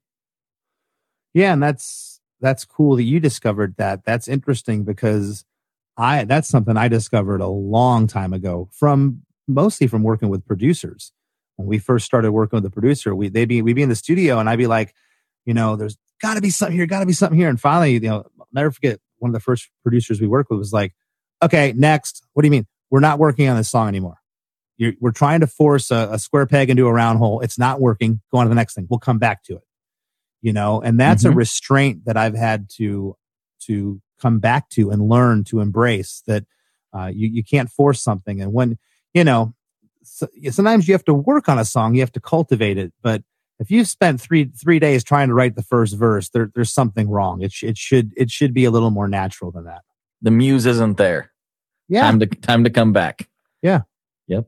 Yeah. And that's, that's cool that you discovered that. That's interesting because I, that's something I discovered a long time ago from mostly from working with producers. When we first started working with the producer, we, they'd be, we'd be in the studio and I'd be like, you know, there's gotta be something here, gotta be something here. And finally, you know, I'll never forget one of the first producers we worked with was like, okay, next. What do you mean? We're not working on this song anymore. You're, we're trying to force a, a square peg into a round hole. It's not working. Go on to the next thing. We'll come back to it. You know, and that's mm-hmm. a restraint that I've had to, to come back to and learn to embrace that, uh, you, you can't force something. And when, you know, so, sometimes you have to work on a song, you have to cultivate it. But if you've spent three, three days trying to write the first verse, there, there's something wrong. It, sh- it should, it should be a little more natural than that. The muse isn't there. Yeah. Time to, time to come back. Yeah. Yep.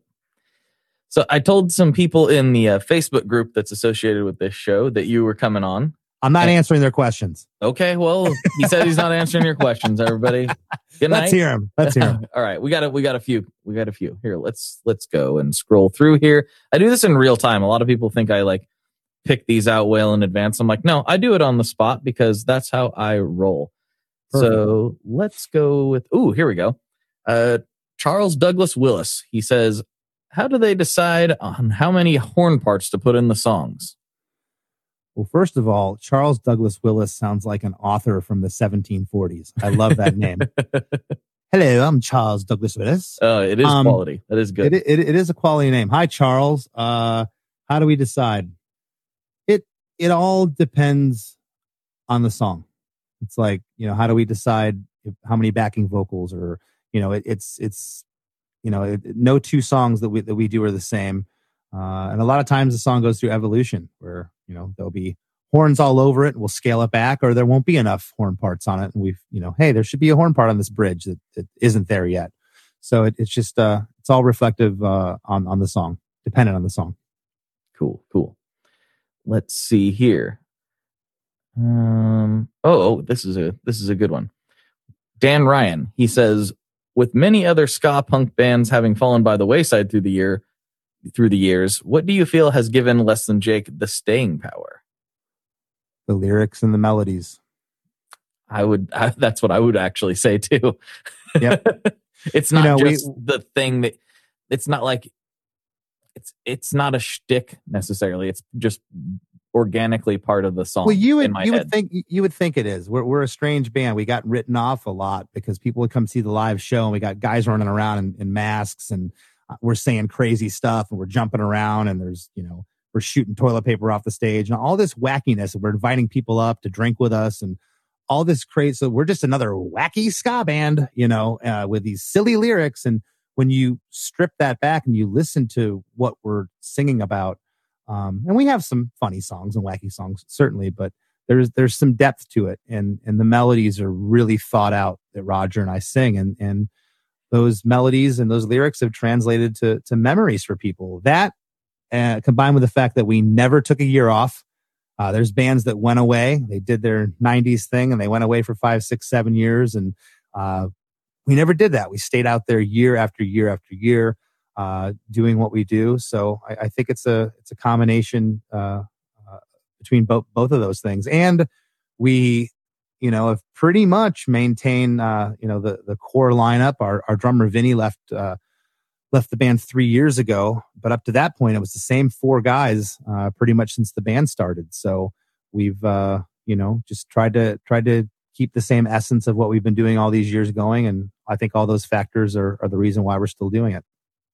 So I told some people in the uh, Facebook group that's associated with this show that you were coming on. I'm not and, answering their questions. Okay, well, he said he's not answering your questions. Everybody, good night. Let's hear him. Let's hear him. All right, we got a, we got a few. We got a few here. Let's let's go and scroll through here. I do this in real time. A lot of people think I like pick these out well in advance. I'm like, no, I do it on the spot because that's how I roll. Perfect. So let's go with. Ooh, here we go. Uh, Charles Douglas Willis. He says, how do they decide on how many horn parts to put in the songs? Well, first of all, Charles Douglas Willis sounds like an author from the seventeen forties. I love that name. Hello, I'm Charles Douglas Willis. Oh, it is um, quality. That is good. It, it, it is a quality name. Hi, Charles. Uh, how do we decide? It it all depends on the song. It's like, you know, how do we decide if, how many backing vocals, or, you know, it, it's it's you know, it, no two songs that we that we do are the same. Uh, and a lot of times the song goes through evolution where, you know, there'll be horns all over it. We'll scale it back, or there won't be enough horn parts on it. And we've, you know, hey, there should be a horn part on this bridge that, that isn't there yet. So it, it's just, uh, it's all reflective, uh, on, on the song. dependent on the song. Cool, cool. Let's see here. Um. Oh, oh, this is a this is a good one. Dan Ryan. He says, with many other ska punk bands having fallen by the wayside through the year, through the years, what do you feel has given Less Than Jake the staying power? The lyrics and the melodies. I would. I, that's what I would actually say too. Yep. It's not You know, just we- the thing that. It's not like. It's it's not a shtick necessarily. It's just organically part of the song. Well, you would in my you head. would think you would think it is. We're we're a strange band. We got written off a lot because people would come see the live show, and we got guys running around in, in masks, and we're saying crazy stuff, and we're jumping around, and there's you know we're shooting toilet paper off the stage, and all this wackiness. And we're inviting people up to drink with us, and all this crazy. So we're just another wacky ska band, you know, uh, with these silly lyrics. And when you strip that back and you listen to what we're singing about. Um, and we have some funny songs and wacky songs, certainly, but there's there's some depth to it, and and the melodies are really thought out that Roger and I sing, and and those melodies and those lyrics have translated to to memories for people. That uh, combined with the fact that we never took a year off. Uh, there's bands that went away, they did their nineties thing, and they went away for five, six, seven years, and uh, we never did that. We stayed out there year after year after year. Uh, doing what we do, so I, I think it's a it's a combination uh, uh, between both both of those things, and we, you know, have pretty much maintained uh, you know the the core lineup. Our our drummer Vinny left uh, left the band three years ago, but up to that point, it was the same four guys uh, pretty much since the band started. So we've uh, you know just tried to tried to keep the same essence of what we've been doing all these years going, and I think all those factors are are the reason why we're still doing it.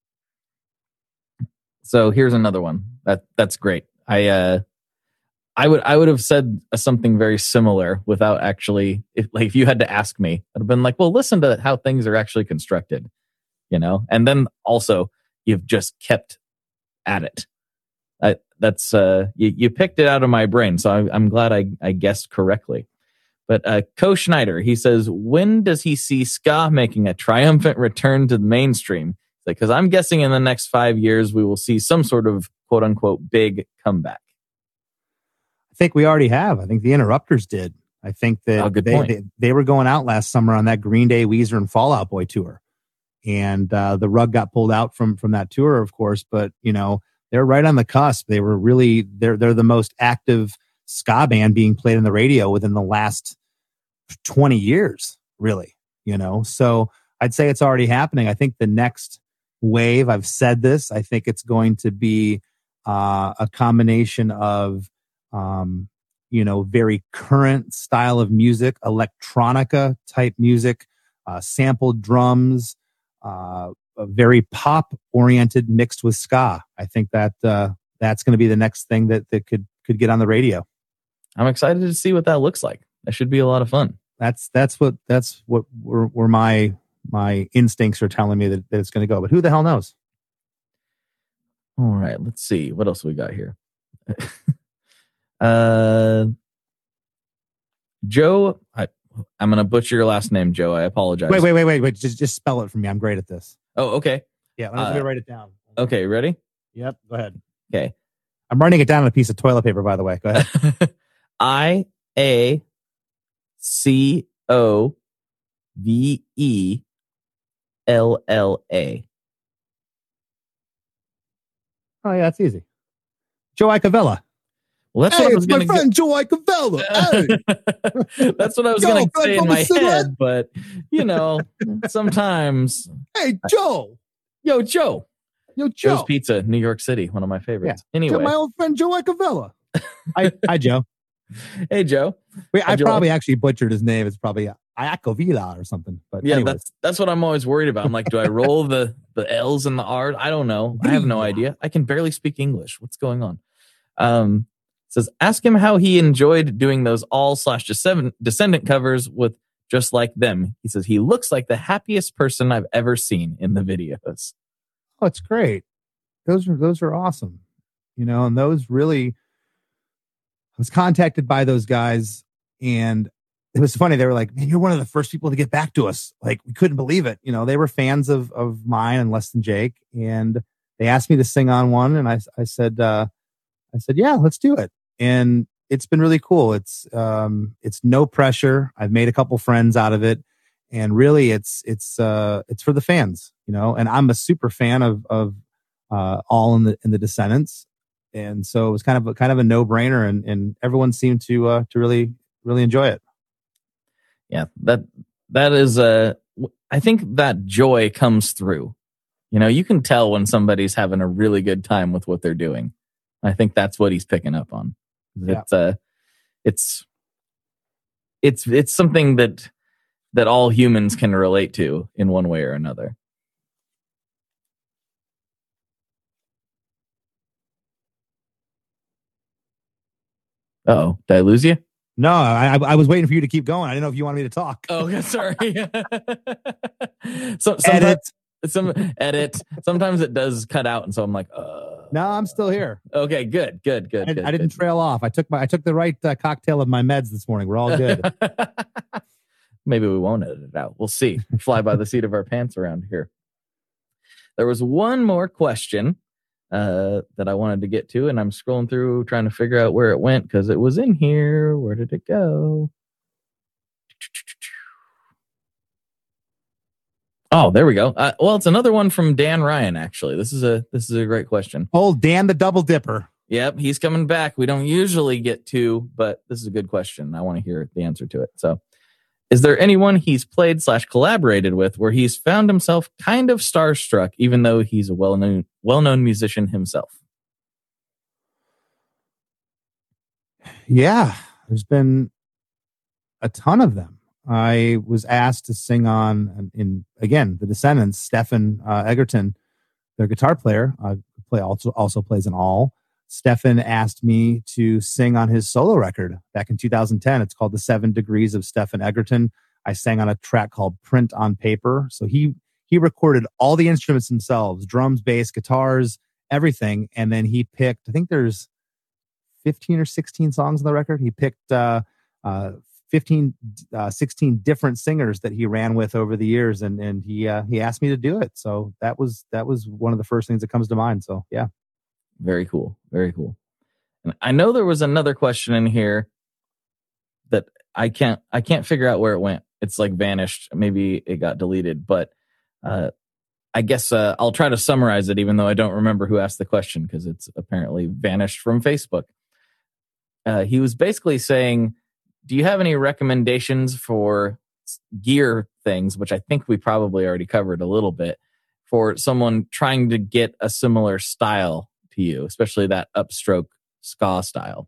So here's another one. That that's great. I uh, I would I would have said something very similar without actually. If like if you had to ask me, I'd have been like, well, listen to how things are actually constructed, you know. And then also you've just kept at it. I, that's uh, you you picked it out of my brain, so I, I'm glad I I guessed correctly. But uh, Co Schneider, he says, when does he see ska making a triumphant return to the mainstream? Because I'm guessing in the next five years, we will see some sort of quote unquote big comeback. I think we already have. I think the Interrupters did. I think that oh, good they, point. they they were going out last summer on that Green Day, Weezer, and Fall Out Boy tour, and uh, the rug got pulled out from from that tour, of course. But you know, they're right on the cusp. They were really they're they're the most active ska band being played on the radio within the last twenty years, really. You know, so I'd say it's already happening. I think the next wave, I've said this, I think it's going to be uh, a combination of, um, you know, very current style of music, electronica type music, uh, sampled drums, uh, a very pop oriented mixed with ska. I think that uh, that's going to be the next thing that, that could could get on the radio. I'm excited to see what that looks like. That should be a lot of fun. That's that's what that's what were, were my my instincts are telling me that, that it's going to go, but who the hell knows? All right, let's see what else we got here. uh, Joe, I, I'm going to butcher your last name, Joe. I apologize. Wait, wait, wait, wait, wait. Just just spell it for me. I'm great at this. Oh, okay. Yeah, let me Uh, write it down. Okay, ready? Yep, go ahead. Okay. I'm writing it down on a piece of toilet paper, by the way. Go ahead. I A C O V E L L A. Oh yeah, that's easy. Joe Icavella. Well, that's Hey, what I was it's my going friend Joe Icavella. Hey, That's what I was Joe, going to can I say in bum a my cigarette? head, but you know, sometimes. hey, Joe. Yo, Joe. Yo, Joe. Joe's Pizza, New York City, one of my favorites. Joe, Anyway, my old friend Joe Icavella. hi, hi, Joe. hey, Joe. Wait, I How'd you probably actually butchered his name. It's probably Iacovila or something. But Yeah, anyways. that's that's what I'm always worried about. I'm like, do I roll the the L's and the R's? I don't know. I have no idea. I can barely speak English. What's going on? Um, it says, ask him how he enjoyed doing those all slash descendant descendant covers with Just Like Them. He says he looks like the happiest person I've ever seen in the videos. Oh, it's great. Those are those are awesome. You know, and those really I was contacted by those guys, and it was funny. They were like, man, you're one of the first people to get back to us. Like, we couldn't believe it. You know, they were fans of of mine and Less Than Jake, and they asked me to sing on one, and I, I said, uh, I said, yeah, let's do it. And it's been really cool. It's, um, it's no pressure. I've made a couple friends out of it, and really, it's, it's, uh, it's for the fans, you know. And I'm a super fan of, of, uh, All in the in the Descendants, and so it was kind of a, kind of a no brainer, and and everyone seemed to, uh, to really, really enjoy it. Yeah, that that is a. Uh, I think that joy comes through. You know, you can tell when somebody's having a really good time with what they're doing. I think that's what he's picking up on. It's yeah. uh, it's it's it's something that that all humans can relate to in one way or another. Uh-oh, did I lose you? No, I, I was waiting for you to keep going. I didn't know if you wanted me to talk. Oh, sorry. so, edit. Some edit. Sometimes it does cut out, and so I'm like, uh. No, I'm still here. Okay, good, good, good. I, good, I didn't good. trail off. I took my I took the right uh, cocktail of my meds this morning. We're all good. Maybe we won't edit it out. We'll see. Fly by the seat of our pants around here. There was one more question uh, that I wanted to get to, and I'm scrolling through trying to figure out where it went because it was in here. Where did it go? Oh, there we go. Uh, well, it's another one from Dan Ryan. Actually, this is a this is a great question. Oh, Dan the Double Dipper. Yep, he's coming back. We don't usually get to, but this is a good question. I want to hear the answer to it. So, is there anyone he's played slash collaborated with where he's found himself kind of starstruck, even though he's a well-known well-known musician himself? Yeah, there's been a ton of them. I was asked to sing on, in again, the Descendants, Stefan uh, Egerton, their guitar player, uh, play also also plays in All. Stefan asked me to sing on his solo record back in two thousand ten. It's called The Seven Degrees of Stefan Egerton. I sang on a track called Print on Paper. So he he recorded all the instruments themselves, drums, bass, guitars, everything. And then he picked, I think there's fifteen or sixteen songs on the record. He picked uh, uh, fifteen, uh, sixteen different singers that he ran with over the years. And, and he uh, he asked me to do it. So that was that was one of the first things that comes to mind. So, yeah. Very cool. Very cool. And I know there was another question in here that I can't I can't figure out where it went. It's like vanished. Maybe it got deleted, but uh, I guess uh, I'll try to summarize it, even though I don't remember who asked the question because it's apparently vanished from Facebook. Uh, he was basically saying, do you have any recommendations for gear things, which I think we probably already covered a little bit, for someone trying to get a similar style to you, especially that upstroke ska style?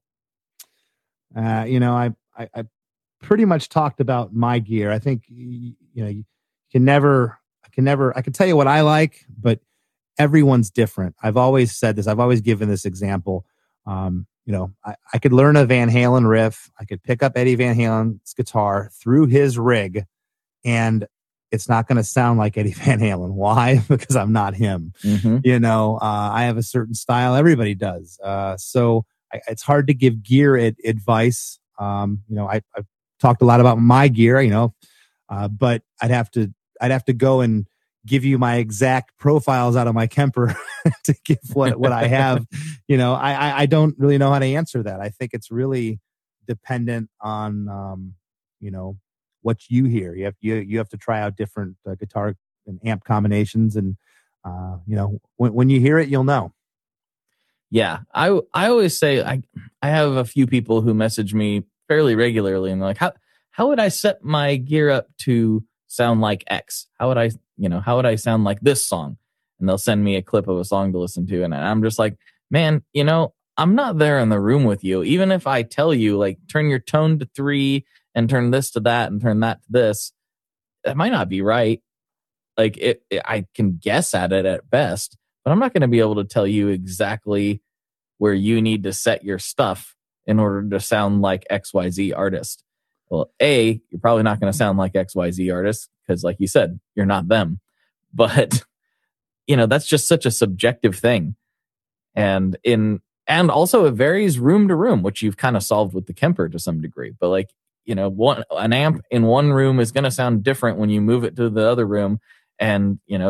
Uh, you know, I, I, I pretty much talked about my gear. I think, you know, you can never, I can never, I can tell you what I like, but everyone's different. I've always said this. I've always given this example. Um, you know, I, I could learn a Van Halen riff. I could pick up Eddie Van Halen's guitar through his rig, and it's not going to sound like Eddie Van Halen. Why? Because I'm not him. Mm-hmm. You know, uh, I have a certain style. Everybody does. Uh, so I, it's hard to give gear ad- advice. Um, you know, I, I've talked a lot about my gear, you know, uh, but I'd have to, I'd have to go and give you my exact profiles out of my Kemper to give what, what I have. You know, I, I, I don't really know how to answer that. I think it's really dependent on, um, you know, what you hear. You have you you have to try out different uh, guitar and amp combinations, and uh, you know, when when you hear it, you'll know. Yeah, I I always say I I have a few people who message me fairly regularly, and they're like, how how would I set my gear up to sound like X? How would I you know how would I sound like this song? And they'll send me a clip of a song to listen to, and I'm just like, man, you know, I'm not there in the room with you. Even if I tell you, like, turn your tone to three and turn this to that and turn that to this, that might not be right. Like, it, it I can guess at it at best, but I'm not going to be able to tell you exactly where you need to set your stuff in order to sound like X Y Z artist. Well, A, you're probably not going to sound like X Y Z artist because, like you said, you're not them. But, you know, that's just such a subjective thing. And in and also it varies room to room, which you've kind of solved with the Kemper to some degree. But, like, you know, one an amp in one room is going to sound different when you move it to the other room. And, you know,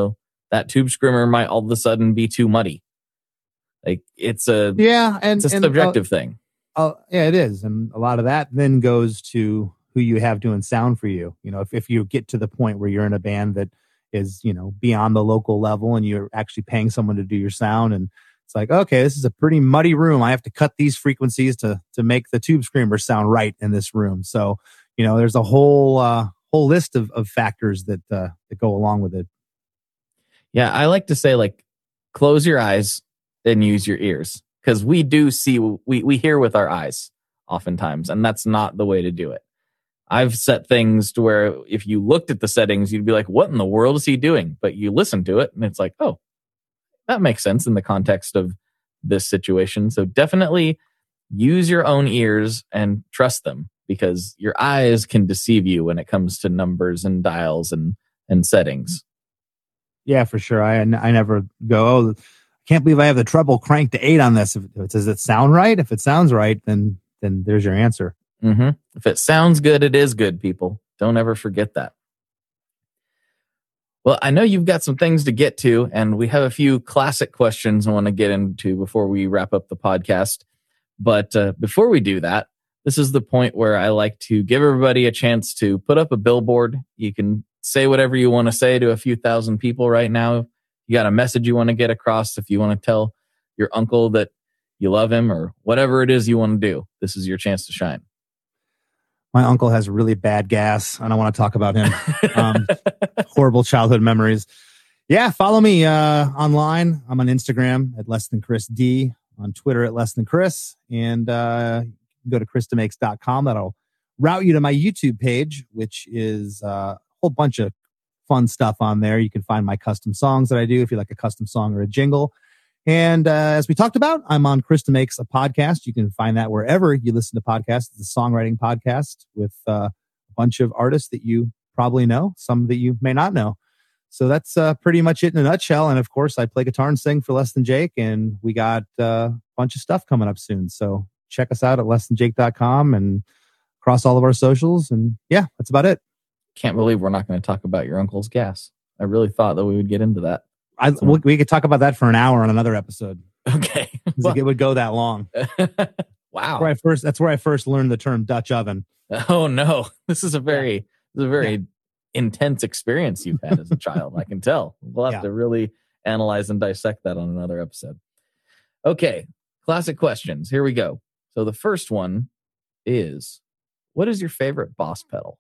that tube screamer might all of a sudden be too muddy. Like it's a yeah, and it's a and, subjective uh, thing. Uh, yeah, it is. And a lot of that then goes to who you have doing sound for you. You know, if, if you get to the point where you're in a band that is, you know, beyond the local level and you're actually paying someone to do your sound, and it's like, okay, this is a pretty muddy room. I have to cut these frequencies to to make the tube screamer sound right in this room. So, you know, there's a whole uh, whole list of, of factors that uh, that go along with it. Yeah, I like to say, like, close your eyes and use your ears, because we do see, we we hear with our eyes oftentimes, and that's not the way to do it. I've set things to where if you looked at the settings, you'd be like, what in the world is he doing? But you listen to it and it's like, oh, that makes sense in the context of this situation. So definitely use your own ears and trust them, because your eyes can deceive you when it comes to numbers and dials and, and settings. Yeah, for sure. I I never go, oh, can't believe I have the treble cranked to eight on this. If it, does it sound right? If it sounds right, then then there's your answer. Mm-hmm. If it sounds good, it is good, people. Don't ever forget that. Well, I know you've got some things to get to, and we have a few classic questions I want to get into before we wrap up the podcast. But uh, before we do that, this is the point where I like to give everybody a chance to put up a billboard. You can say whatever you want to say to a few thousand people right now. You got a message you want to get across. If you want to tell your uncle that you love him or whatever it is you want to do, this is your chance to shine. My uncle has really bad gas. I don't want to talk about him. Um, horrible childhood memories. Yeah, follow me uh, online. I'm on Instagram at Less Than Chris D, on Twitter at Less Than Chris, and uh, go to chris demakes dot com. That'll route you to my YouTube page, which is uh, a whole bunch of fun stuff on there. You can find my custom songs that I do if you like a custom song or a jingle. And uh, as we talked about, I'm on Chris DeMakes a Podcast. You can find that wherever you listen to podcasts. It's a songwriting podcast with uh, a bunch of artists that you probably know, some that you may not know. So that's uh, pretty much it in a nutshell. And of course, I play guitar and sing for Less Than Jake, and we got uh, a bunch of stuff coming up soon. So check us out at less than jake dot com and across all of our socials. And yeah, that's about it. Can't believe we're not going to talk about your uncle's gas. I really thought that we would get into that. I, we, we could talk about that for an hour on another episode. Okay. Well, it would go that long. Wow. That's where I first, that's where I first learned the term Dutch oven. Oh no. This is a very, this is a very yeah. intense experience you've had as a child. I can tell. We'll have yeah. to really analyze and dissect that on another episode. Okay. Classic questions. Here we go. So the first one is, what is your favorite Boss pedal?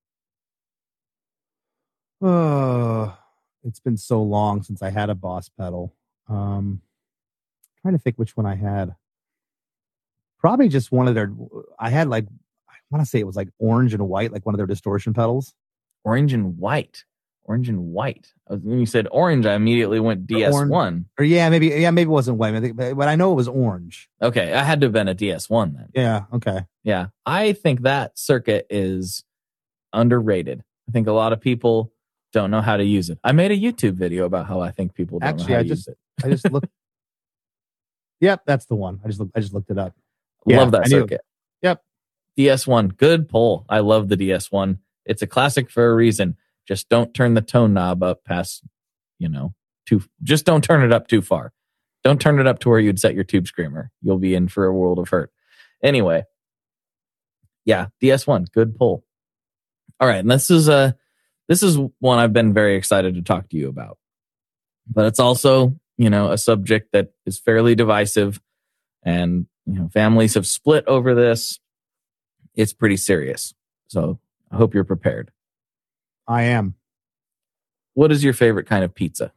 Oh, it's been so long since I had a Boss pedal. Um, trying to think which one I had. Probably just one of their, I had like, I want to say it was like orange and white, like one of their distortion pedals. Orange and white. Orange and white. When you said orange, I immediately went D S one. Or, or yeah, maybe, yeah, maybe it wasn't white, I think, but I know it was orange. Okay. I had to have been a D S one then. Yeah. Okay. Yeah. I think that circuit is underrated. I think a lot of people don't know how to use it. I made a YouTube video about how I think people don't Actually, know how I to just, use it. I just looked. Yep, that's the one. I just looked, I just looked it up. Love Yeah, that I knew. circuit. Yep. D S one, good pull. I love the D S one. It's a classic for a reason. Just don't turn the tone knob up past, you know, too. Just don't turn it up too far. Don't turn it up to where you'd set your tube screamer. You'll be in for a world of hurt. Anyway, yeah, D S one, good pull. All right, and this is a this is one I've been very excited to talk to you about, but it's also, you know, a subject that is fairly divisive, and you know, families have split over this. It's pretty serious, so I hope you're prepared. I am. What is your favorite kind of pizza?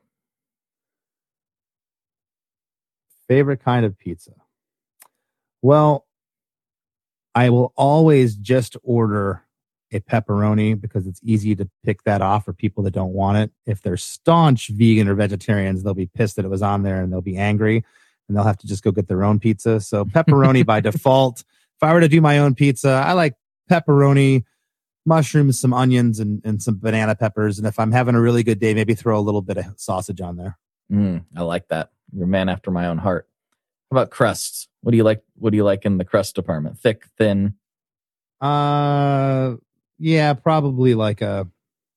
Favorite kind of pizza? Well, I will always just order a pepperoni because it's easy to pick that off for people that don't want it. If they're staunch vegan or vegetarians, they'll be pissed that it was on there and they'll be angry and they'll have to just go get their own pizza. So pepperoni by default. If I were to do my own pizza, I like pepperoni, mushrooms, some onions, and, and some banana peppers. And if I'm having a really good day, maybe throw a little bit of sausage on there. Mm, I like that. You're a man after my own heart. How about crusts? What do you like? What do you like in the crust department? Thick, thin? Uh, yeah, probably like a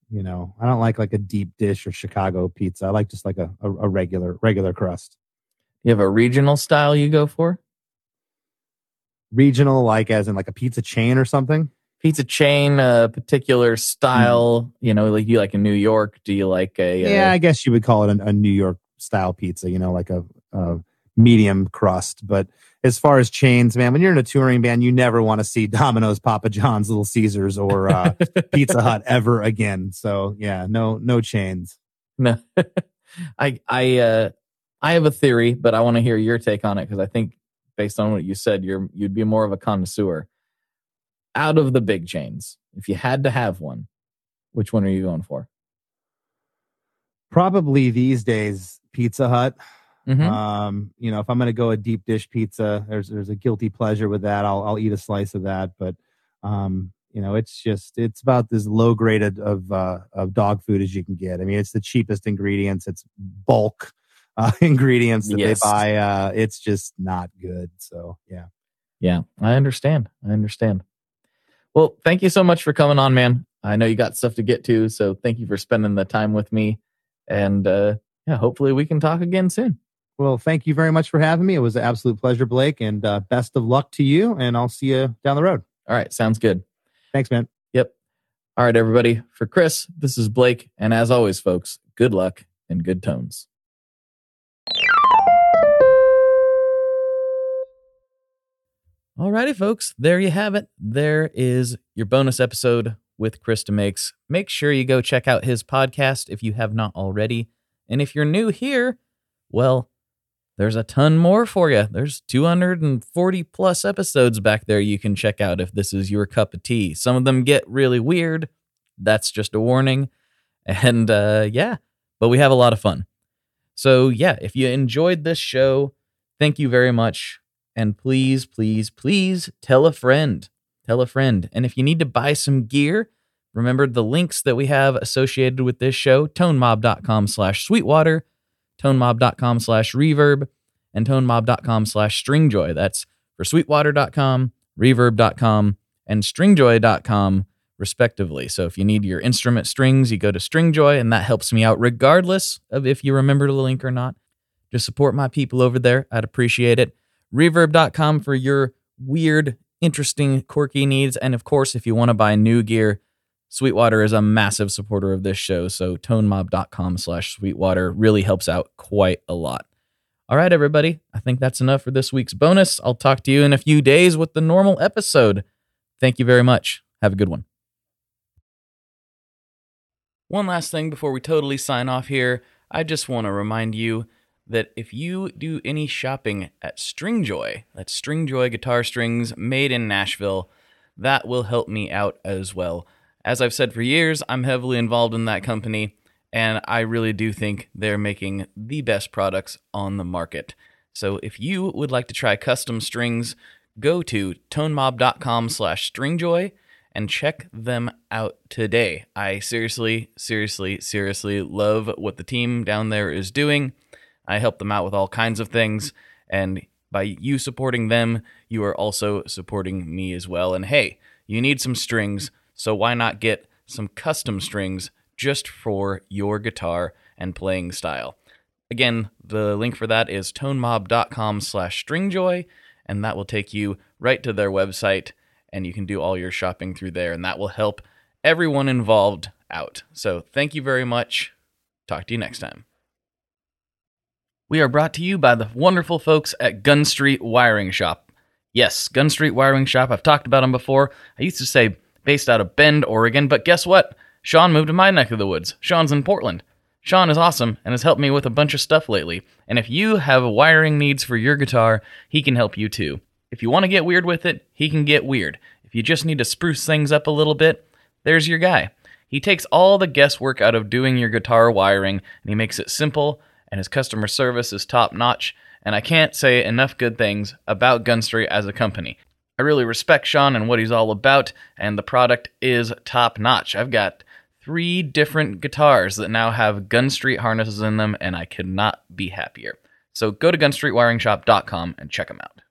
You know, I don't like like a deep dish or Chicago pizza. I like just like a, a, a regular regular crust. You have a regional style you go for? Regional, like as in like a pizza chain or something? Pizza chain, a particular style, mm. you know, like you like in New York. Do you like a... Yeah, uh, I guess you would call it a, a New York style pizza, you know, like a, a medium crust. But as far as chains, man, when you're in a touring band, you never want to see Domino's, Papa John's, Little Caesars, or uh, Pizza Hut ever again. So yeah, no, no chains. No, I, I, uh, I have a theory, but I want to hear your take on it because I think based on what you said, you're you'd be more of a connoisseur. Out of the big chains, if you had to have one, which one are you going for? Probably these days, Pizza Hut. Mm-hmm. Um, you know, if I'm going to go a deep dish pizza, there's there's a guilty pleasure with that. I'll I'll eat a slice of that, but um, you know, it's just it's about as low graded of uh, of dog food as you can get. I mean, it's the cheapest ingredients. It's bulk uh, ingredients that yes. they buy. Uh, it's just not good. So yeah, yeah, I understand. I understand. Well, thank you so much for coming on, man. I know you got stuff to get to, so thank you for spending the time with me. And uh, yeah, hopefully we can talk again soon. Well, thank you very much for having me. It was an absolute pleasure, Blake, and uh, best of luck to you. And I'll see you down the road. All right, sounds good. Thanks, man. Yep. All right, everybody. For Chris, this is Blake, and as always, folks, good luck and good tones. Alrighty, folks, there you have it. There is your bonus episode with Chris DeMakes. Make sure you go check out his podcast if you have not already. And if you're new here, well, there's a ton more for you. There's two hundred forty plus episodes back there you can check out if this is your cup of tea. Some of them get really weird. That's just a warning. And uh, yeah, but we have a lot of fun. So yeah, if you enjoyed this show, thank you very much. And please, please, please tell a friend. Tell a friend. And if you need to buy some gear, remember the links that we have associated with this show, tonemob.com slash sweetwater, tonemob.com slash reverb, and tonemob.com slash stringjoy. That's for sweetwater dot com, reverb dot com, and stringjoy dot com, respectively. So if you need your instrument strings, you go to Stringjoy, and that helps me out regardless of if you remember the link or not. Just support my people over there. I'd appreciate it. reverb dot com for your weird, interesting, quirky needs. And of course, if you want to buy new gear, Sweetwater is a massive supporter of this show. So tonemob.com slash Sweetwater really helps out quite a lot. All right, everybody. I think that's enough for this week's bonus. I'll talk to you in a few days with the normal episode. Thank you very much. Have a good one. One last thing before we totally sign off here. I just want to remind you that if you do any shopping at Stringjoy, that's Stringjoy guitar strings made in Nashville, that will help me out as well. As I've said for years, I'm heavily involved in that company, and I really do think they're making the best products on the market. So if you would like to try custom strings, go to tonemob.com slash stringjoy and check them out today. I seriously, seriously, seriously love what the team down there is doing. I help them out with all kinds of things, and by you supporting them, you are also supporting me as well. And hey, you need some strings, so why not get some custom strings just for your guitar and playing style? Again, the link for that is tonemob.com slash stringjoy, and that will take you right to their website, and you can do all your shopping through there, and that will help everyone involved out. So thank you very much. Talk to you next time. We are brought to you by the wonderful folks at Gun Street Wiring Shop. Yes, Gun Street Wiring Shop. I've talked about them before. I used to say based out of Bend, Oregon, but guess what? Sean moved to my neck of the woods. Sean's in Portland. Sean is awesome and has helped me with a bunch of stuff lately. And if you have wiring needs for your guitar, he can help you too. If you want to get weird with it, he can get weird. If you just need to spruce things up a little bit, there's your guy. He takes all the guesswork out of doing your guitar wiring, and he makes it simple, and his customer service is top-notch, and I can't say enough good things about Gun Street as a company. I really respect Sean and what he's all about, and the product is top-notch. I've got three different guitars that now have Gun Street harnesses in them, and I could not be happier. So go to gun street wiring shop dot com and check them out.